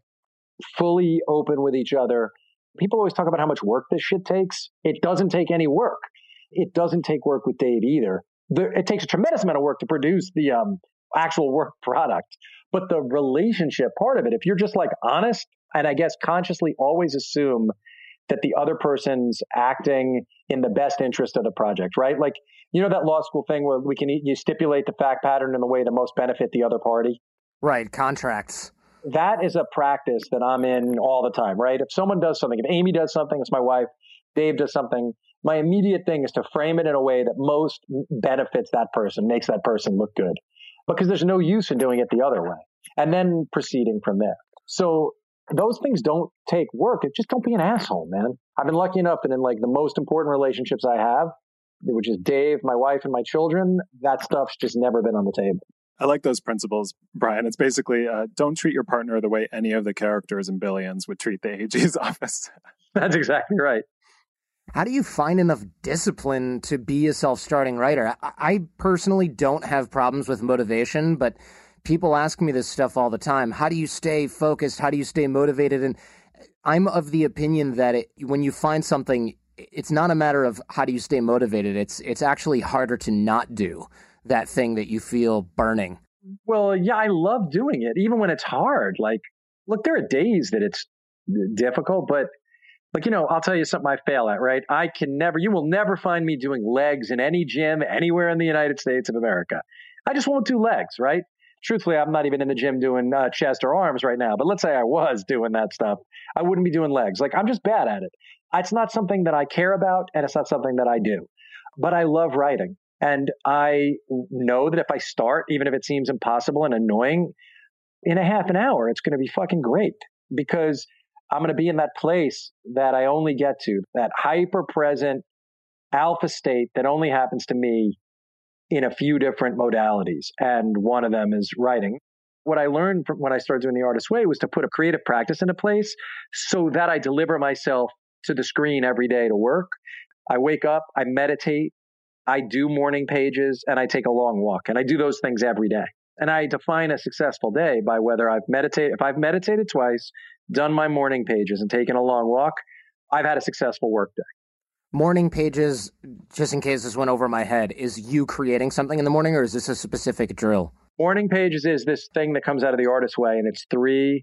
fully open with each other. People always talk about how much work this shit takes. It doesn't take any work. It doesn't take work with Dave either. There, it takes a tremendous amount of work to produce the um, actual work product. But the relationship part of it, if you're just like honest, and I guess consciously always assume that the other person's acting in the best interest of the project, right? Like, you know, that law school thing where we can, you stipulate the fact pattern in the way that most benefit the other party. Right. Contracts. That is a practice that I'm in all the time, right? If someone does something, if Amy does something, it's my wife, Dave does something, my immediate thing is to frame it in a way that most benefits that person, makes that person look good. Because there's no use in doing it the other way. And then proceeding from there. So those things don't take work. It just don't be an asshole, man. I've been lucky enough that in like the most important relationships I have, which is Dave, my wife, and my children, that stuff's just never been on the table. I like those principles, Brian. It's basically uh, don't treat your partner the way any of the characters in Billions would treat the A G's office. That's exactly right. How do you find enough discipline to be a self-starting writer? I, I personally don't have problems with motivation, but people ask me this stuff all the time. How do you stay focused? How do you stay motivated? And I'm of the opinion that it, when you find something, it's not a matter of how do you stay motivated. It's it's actually harder to not do that thing that you feel burning. Well, yeah, I love doing it, even when it's hard. Like, look, there are days that it's difficult, but like, you know, I'll tell you something I fail at, right? I can never, you will never find me doing legs in any gym anywhere in the United States of America. I just won't do legs, right? Truthfully, I'm not even in the gym doing uh, chest or arms right now. But let's say I was doing that stuff. I wouldn't be doing legs. Like, I'm just bad at it. It's not something that I care about, and it's not something that I do. But I love writing. And I know that if I start, even if it seems impossible and annoying, in a half an hour, it's going to be fucking great. Because I'm going to be in that place that I only get to, that hyper-present alpha state that only happens to me in a few different modalities. And one of them is writing. What I learned from when I started doing The Artist's Way was to put a creative practice into place so that I deliver myself to the screen every day to work. I wake up, I meditate, I do morning pages, and I take a long walk. And I do those things every day. And I define a successful day by whether I've meditated. If I've meditated twice, done my morning pages, and taken a long walk, I've had a successful work day. Morning pages, just in case this went over my head, is you creating something in the morning, or is this a specific drill? Morning pages is this thing that comes out of The Artist's Way, and it's three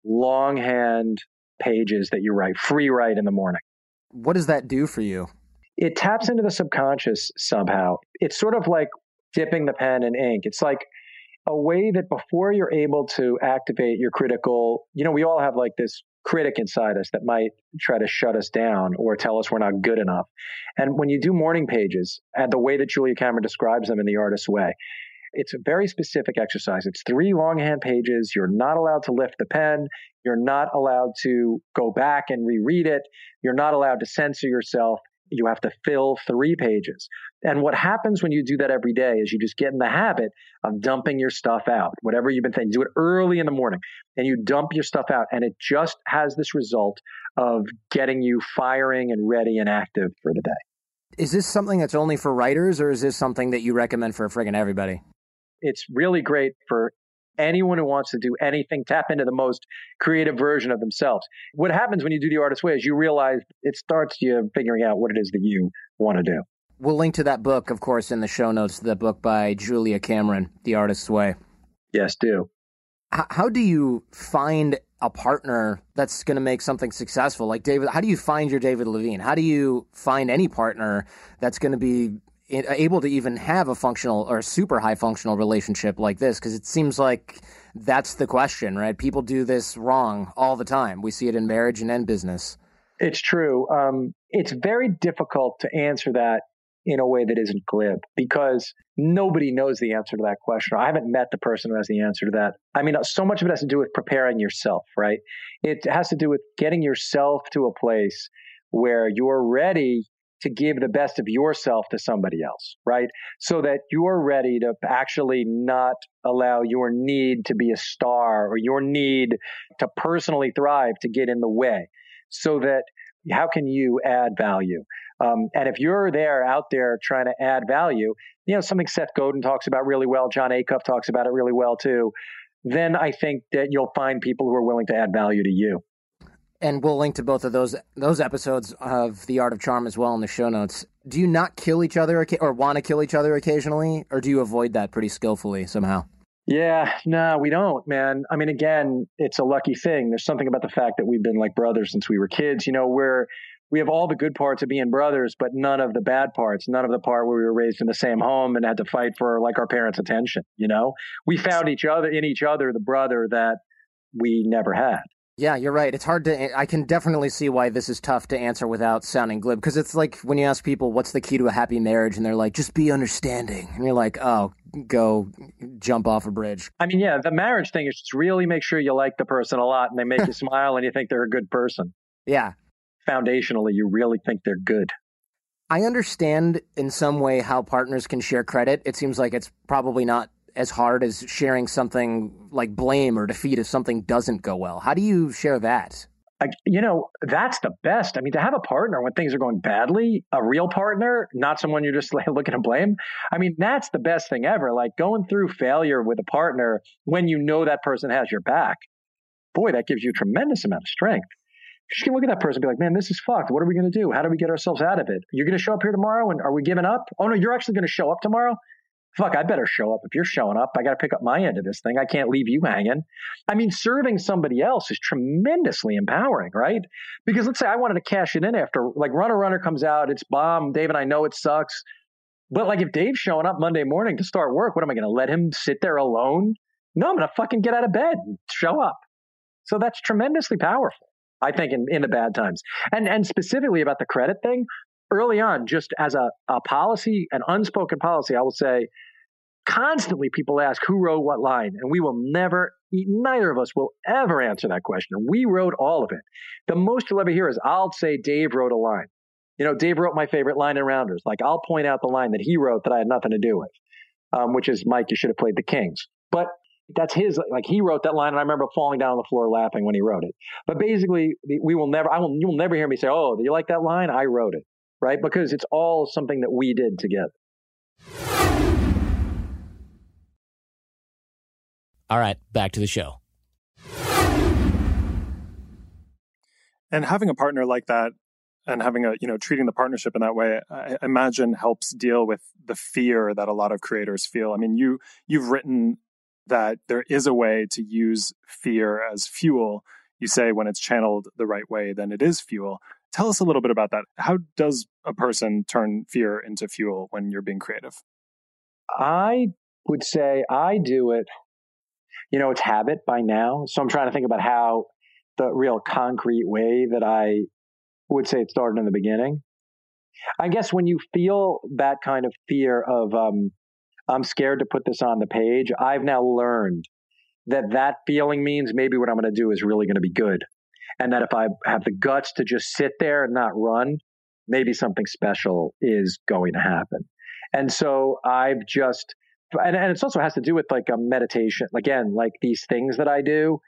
longhand pages that you write, free write in the morning. What does that do for you? It taps into the subconscious somehow. It's sort of like dipping the pen in ink. It's like a way that before you're able to activate your critical, you know, we all have like this critic inside us that might try to shut us down or tell us we're not good enough. And when you do morning pages, and the way that Julia Cameron describes them in The Artist's Way, it's a very specific exercise. It's three longhand pages. You're not allowed to lift the pen. You're not allowed to go back and reread it. You're not allowed to censor yourself. You have to fill three pages. And what happens when you do that every day is you just get in the habit of dumping your stuff out. Whatever you've been thinking, do it early in the morning and you dump your stuff out. And it just has this result of getting you firing and ready and active for the day. Is this something that's only for writers, or is this something that you recommend for friggin' everybody? It's really great for anyone who wants to do anything, tap into the most creative version of themselves. What happens when you do The Artist's Way is you realize it starts you figuring out what it is that you want to do. We'll link to that book, of course, in the show notes, the book by Julia Cameron, The Artist's Way. Yes, do. H- how do you find a partner that's going to make something successful? Like David, how do you find your David Levine? How do you find any partner that's going to be able to even have a functional or super high functional relationship like this? Because it seems like that's the question, right? People do this wrong all the time. We see it in marriage and in business. It's true. Um, it's very difficult to answer that in a way that isn't glib, because nobody knows the answer to that question. I haven't met the person who has the answer to that. I mean, so much of it has to do with preparing yourself, right? It has to do with getting yourself to a place where you're ready to give the best of yourself to somebody else, right? So that you're ready to actually not allow your need to be a star or your need to personally thrive to get in the way. So that how can you add value? Um, and if you're there out there trying to add value, you know, something Seth Godin talks about really well, John Acuff talks about it really well too, then I think that you'll find people who are willing to add value to you. And we'll link to both of those those episodes of The Art of Charm as well in the show notes. Do you not kill each other or want to kill each other occasionally, or do you avoid that pretty skillfully somehow? Yeah, no, we don't, man. I mean, again, it's a lucky thing. There's something about the fact that we've been like brothers since we were kids. You know, we're we have all the good parts of being brothers, but none of the bad parts, none of the part where we were raised in the same home and had to fight for like our parents' attention. You know, we found each other in each other, the brother that we never had. Yeah, you're right. It's hard to, I can definitely see why this is tough to answer without sounding glib, because it's like when you ask people, what's the key to a happy marriage? And they're like, just be understanding. And you're like, oh, go jump off a bridge. I mean, yeah, the marriage thing is just really make sure you like the person a lot and they make you smile and you think they're a good person. Yeah. Foundationally, you really think they're good. I understand in some way how partners can share credit. It seems like it's probably not as hard as sharing something like blame or defeat if something doesn't go well. How do you share that? I, you know, that's the best. I mean, to have a partner when things are going badly, a real partner, not someone you're just like looking to blame. I mean, that's the best thing ever. Like going through failure with a partner when you know that person has your back. Boy, that gives you a tremendous amount of strength. You can look at that person and be like, man, this is fucked. What are we going to do? How do we get ourselves out of it? You're going to show up here tomorrow and are we giving up? Oh, no, you're actually going to show up tomorrow? Fuck, I better show up. If you're showing up, I got to pick up my end of this thing. I can't leave you hanging. I mean, serving somebody else is tremendously empowering, right? Because let's say I wanted to cash it in after, like Runner Runner comes out, it's bomb. Dave and I know it sucks. But like if Dave's showing up Monday morning to start work, what am I going to let him sit there alone? No, I'm going to fucking get out of bed and show up. So that's tremendously powerful, I think, in, in the bad times. And and specifically about the credit thing, early on, just as a, a policy, an unspoken policy, I will say, constantly people ask who wrote what line, and we will never, neither of us will ever answer that question. We wrote all of it. The most you'll ever hear is I'll say Dave wrote a line. You know, Dave wrote my favorite line in Rounders. Like I'll point out the line that he wrote that I had nothing to do with, um, which is, Mike, you should have played the Kings. But that's his, like he wrote that line, and I remember falling down on the floor laughing when he wrote it. But basically, we will never, I will, you will never hear me say, oh, do you like that line? I wrote it, right? Because it's all something that we did together. All right, back to the show. And having a partner like that and having a, you know, treating the partnership in that way, I imagine helps deal with the fear that a lot of creators feel. I mean, you, you've written that there is a way to use fear as fuel. You say when it's channeled the right way, then it is fuel. Tell us a little bit about that. How does a person turn fear into fuel when you're being creative? I would say I do it, you know, it's habit by now. So I'm trying to think about how the real concrete way that I would say it started in the beginning. I guess when you feel that kind of fear of, um, I'm scared to put this on the page, I've now learned that that feeling means maybe what I'm going to do is really going to be good. And that if I have the guts to just sit there and not run, maybe something special is going to happen. And so I've just, and, and it also has to do with like a meditation. Again, like these things that I do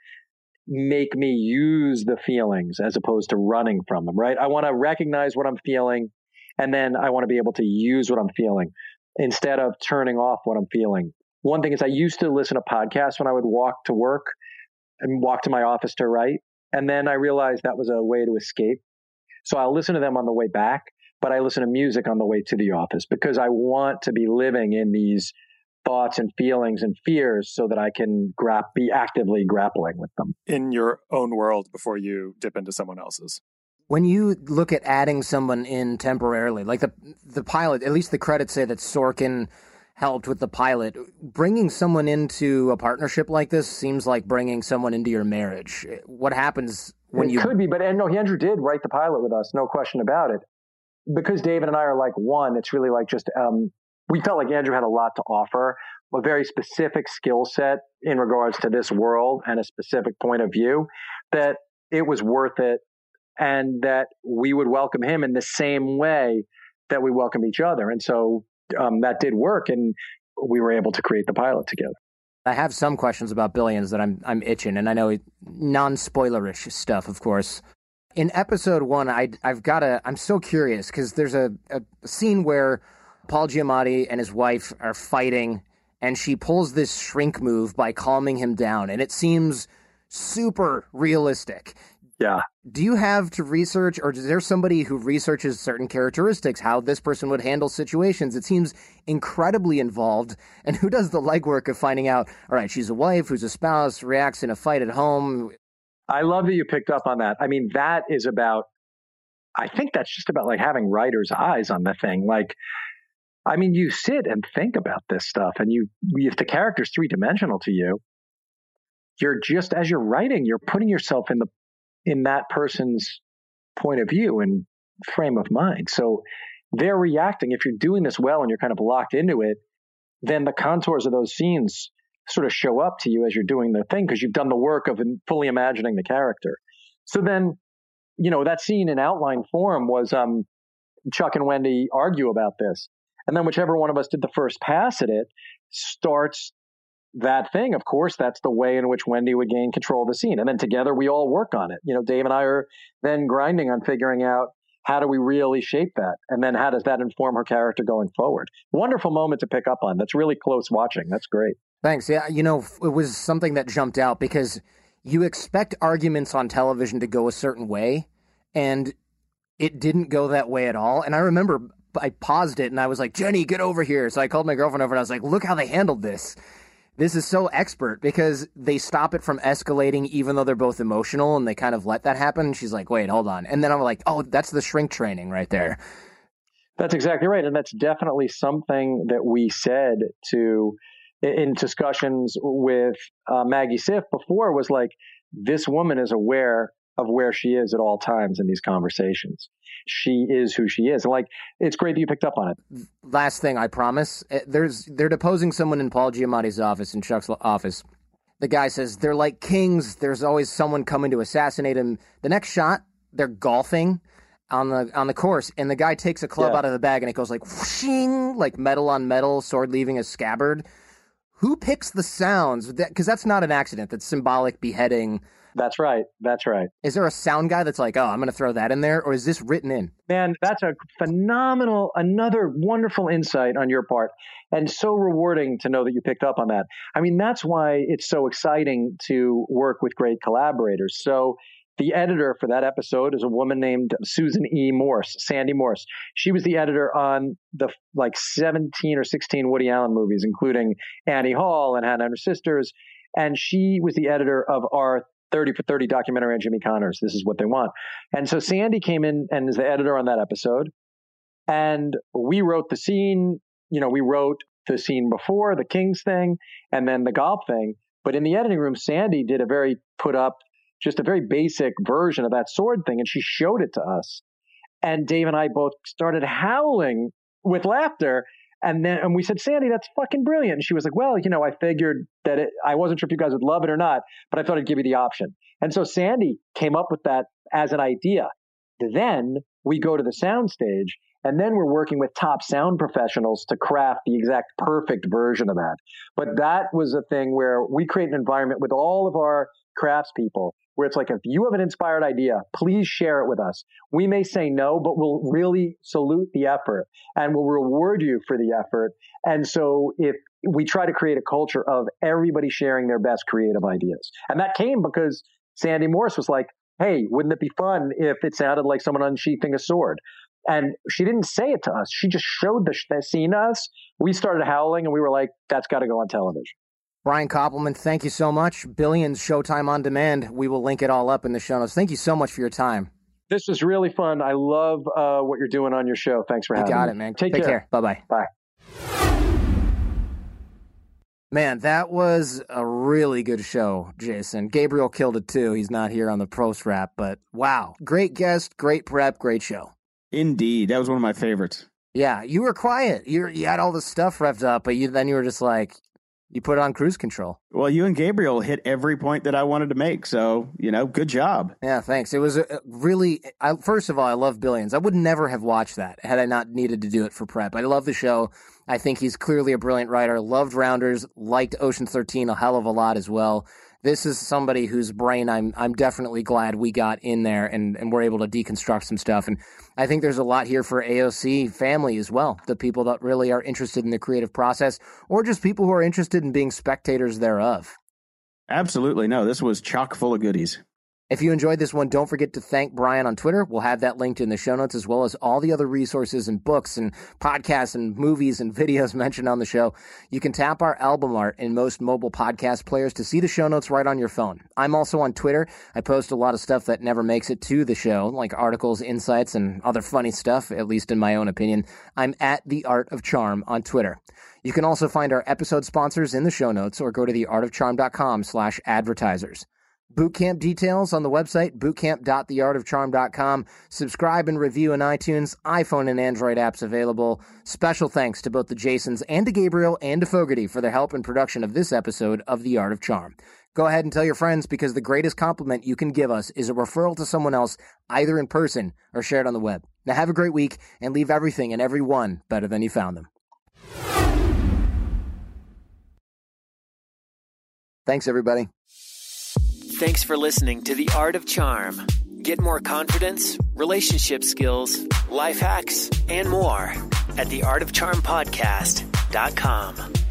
make me use the feelings as opposed to running from them, right? I want to recognize what I'm feeling, and then I want to be able to use what I'm feeling instead of turning off what I'm feeling. One thing is I used to listen to podcasts when I would walk to work and walk to my office to write. And then I realized that was a way to escape. So I'll listen to them on the way back, but I listen to music on the way to the office because I want to be living in these thoughts and feelings and fears so that I can gra- be actively grappling with them. In your own world before you dip into someone else's. When you look at adding someone in temporarily, like the the pilot, at least the credits say that Sorkin helped with the pilot. Bringing someone into a partnership like this seems like bringing someone into your marriage. What happens when it you... It could be, but and no, Andrew did write the pilot with us, no question about it. Because David and I are like one, it's really like just, um, we felt like Andrew had a lot to offer, a very specific skill set in regards to this world and a specific point of view, that it was worth it and that we would welcome him in the same way that we welcome each other. And so um, that did work, and we were able to create the pilot together. I have some questions about Billions that I'm I'm itching, and I know non-spoilerish stuff, of course. In episode one, I, I've got a, I'm so curious because there's a, a scene where Paul Giamatti and his wife are fighting, and she pulls this shrink move by calming him down, and it seems super realistic. Yeah. Do you have to research, or is there somebody who researches certain characteristics, how this person would handle situations? It seems incredibly involved. And who does the legwork of finding out, all right, she's a wife, who's a spouse, reacts in a fight at home? I love that you picked up on that. I mean, that is about, I think that's just about like having writer's eyes on the thing. Like, I mean, you sit and think about this stuff, and you, if the character's three dimensional to you, you're just, as you're writing, you're putting yourself in the in that person's point of view and frame of mind. So they're reacting. If you're doing this well and you're kind of locked into it, then the contours of those scenes sort of show up to you as you're doing the thing because you've done the work of fully imagining the character. So then, you know, that scene in outline form was um, Chuck and Wendy argue about this. And then whichever one of us did the first pass at it starts that thing. Of course, that's the way in which Wendy would gain control of the scene. And then together we all work on it. You know, Dave and I are then grinding on figuring out how do we really shape that? And then how does that inform her character going forward? Wonderful moment to pick up on. That's really close watching. That's great. Thanks. Yeah, you know, it was something that jumped out because you expect arguments on television to go a certain way, and it didn't go that way at all. And I remember I paused it and I was like, Jenny, get over here. So I called my girlfriend over and I was like, look how they handled this. This is so expert because they stop it from escalating even though they're both emotional, and they kind of let that happen. And she's like, wait, hold on. And then I'm like, oh, that's the shrink training right there. That's exactly right. And that's definitely something that we said to in discussions with uh, Maggie Siff before, was like, this woman is aware of where she is at all times in these conversations. She is who she is. And like, it's great that you picked up on it. Last thing, I promise. There's they're deposing someone in Paul Giamatti's office, in Chuck's office. The guy says, they're like kings. There's always someone coming to assassinate him. The next shot, they're golfing on the on the course, and the guy takes a club yeah. out of the bag, and it goes like whooshing, like metal on metal, sword leaving a scabbard. Who picks the sounds? Because that's not an accident. That's symbolic beheading. That's right. That's right. Is there a sound guy that's like, oh, I'm going to throw that in there? Or is this written in? Man, that's a phenomenal, another wonderful insight on your part. And so rewarding to know that you picked up on that. I mean, that's why it's so exciting to work with great collaborators. So the editor for that episode is a woman named Susan E. Morse, Sandy Morse. She was the editor on the like seventeen or sixteen Woody Allen movies, including Annie Hall and Hannah and Her Sisters. And she was the editor of our thirty for thirty documentary on Jimmy Connors. This is what they want. And so Sandy came in and is the editor on that episode. And we wrote the scene, you know, we wrote the scene before, the Kings thing, and then the golf thing. But in the editing room, Sandy did a very put up, just a very basic version of that sword thing, and she showed it to us. And Dave and I both started howling with laughter. And then and we said, Sandy, that's fucking brilliant. And she was like, well, you know, I figured that it, I wasn't sure if you guys would love it or not, but I thought I'd give you the option. And so Sandy came up with that as an idea. Then we go to the soundstage, and then we're working with top sound professionals to craft the exact perfect version of that. But that was a thing where we create an environment with all of our craftspeople where it's like, if you have an inspired idea, please share it with us. We may say no, but we'll really salute the effort and we'll reward you for the effort. And so if we try to create a culture of everybody sharing their best creative ideas. And that came because Sandy Morse was like, hey, wouldn't it be fun if it sounded like someone unsheathing a sword? And she didn't say it to us. She just showed the, the scene to us. We started howling and we were like, that's got to go on television. Brian Koppelman, thank you so much. Billions, Showtime On Demand. We will link it all up in the show notes. Thank you so much for your time. This was really fun. I love uh, what you're doing on your show. Thanks for having me. You got it, man. Take, Take care. care. Bye-bye. Bye. Man, that was a really good show, Jason. Gabriel killed it too. He's not here on the post wrap, but wow. Great guest, great prep, great show. Indeed. That was one of my favorites. Yeah, you were quiet. You were, you had all the stuff revved up, but you then you were just like, you put it on cruise control. Well, you and Gabriel hit every point that I wanted to make. So, you know, good job. Yeah, thanks. It was a really, I, first of all, I love Billions. I would never have watched that had I not needed to do it for prep. I love the show. I think he's clearly a brilliant writer. Loved Rounders, liked Ocean's thirteen a hell of a lot as well. This is somebody whose brain I'm I'm definitely glad we got in there and, and we're able to deconstruct some stuff. And I think there's a lot here for A O C family as well, the people that really are interested in the creative process or just people who are interested in being spectators thereof. Absolutely. No, this was chock full of goodies. If you enjoyed this one, don't forget to thank Brian on Twitter. We'll have that linked in the show notes as well as all the other resources and books and podcasts and movies and videos mentioned on the show. You can tap our album art in most mobile podcast players to see the show notes right on your phone. I'm also on Twitter. I post a lot of stuff that never makes it to the show, like articles, insights, and other funny stuff, at least in my own opinion. I'm at The Art of Charm on Twitter. You can also find our episode sponsors in the show notes or go to theartofcharm.com slash advertisers. Bootcamp details on the website, bootcamp dot the art of charm dot com. Subscribe and review in iTunes, iPhone and Android apps available. Special thanks to both the Jasons and to Gabriel and to Fogarty for their help in production of this episode of The Art of Charm. Go ahead and tell your friends because the greatest compliment you can give us is a referral to someone else, either in person or shared on the web. Now have a great week and leave everything and everyone better than you found them. Thanks, everybody. Thanks for listening to The Art of Charm. Get more confidence, relationship skills, life hacks, and more at the art of charm podcast dot com.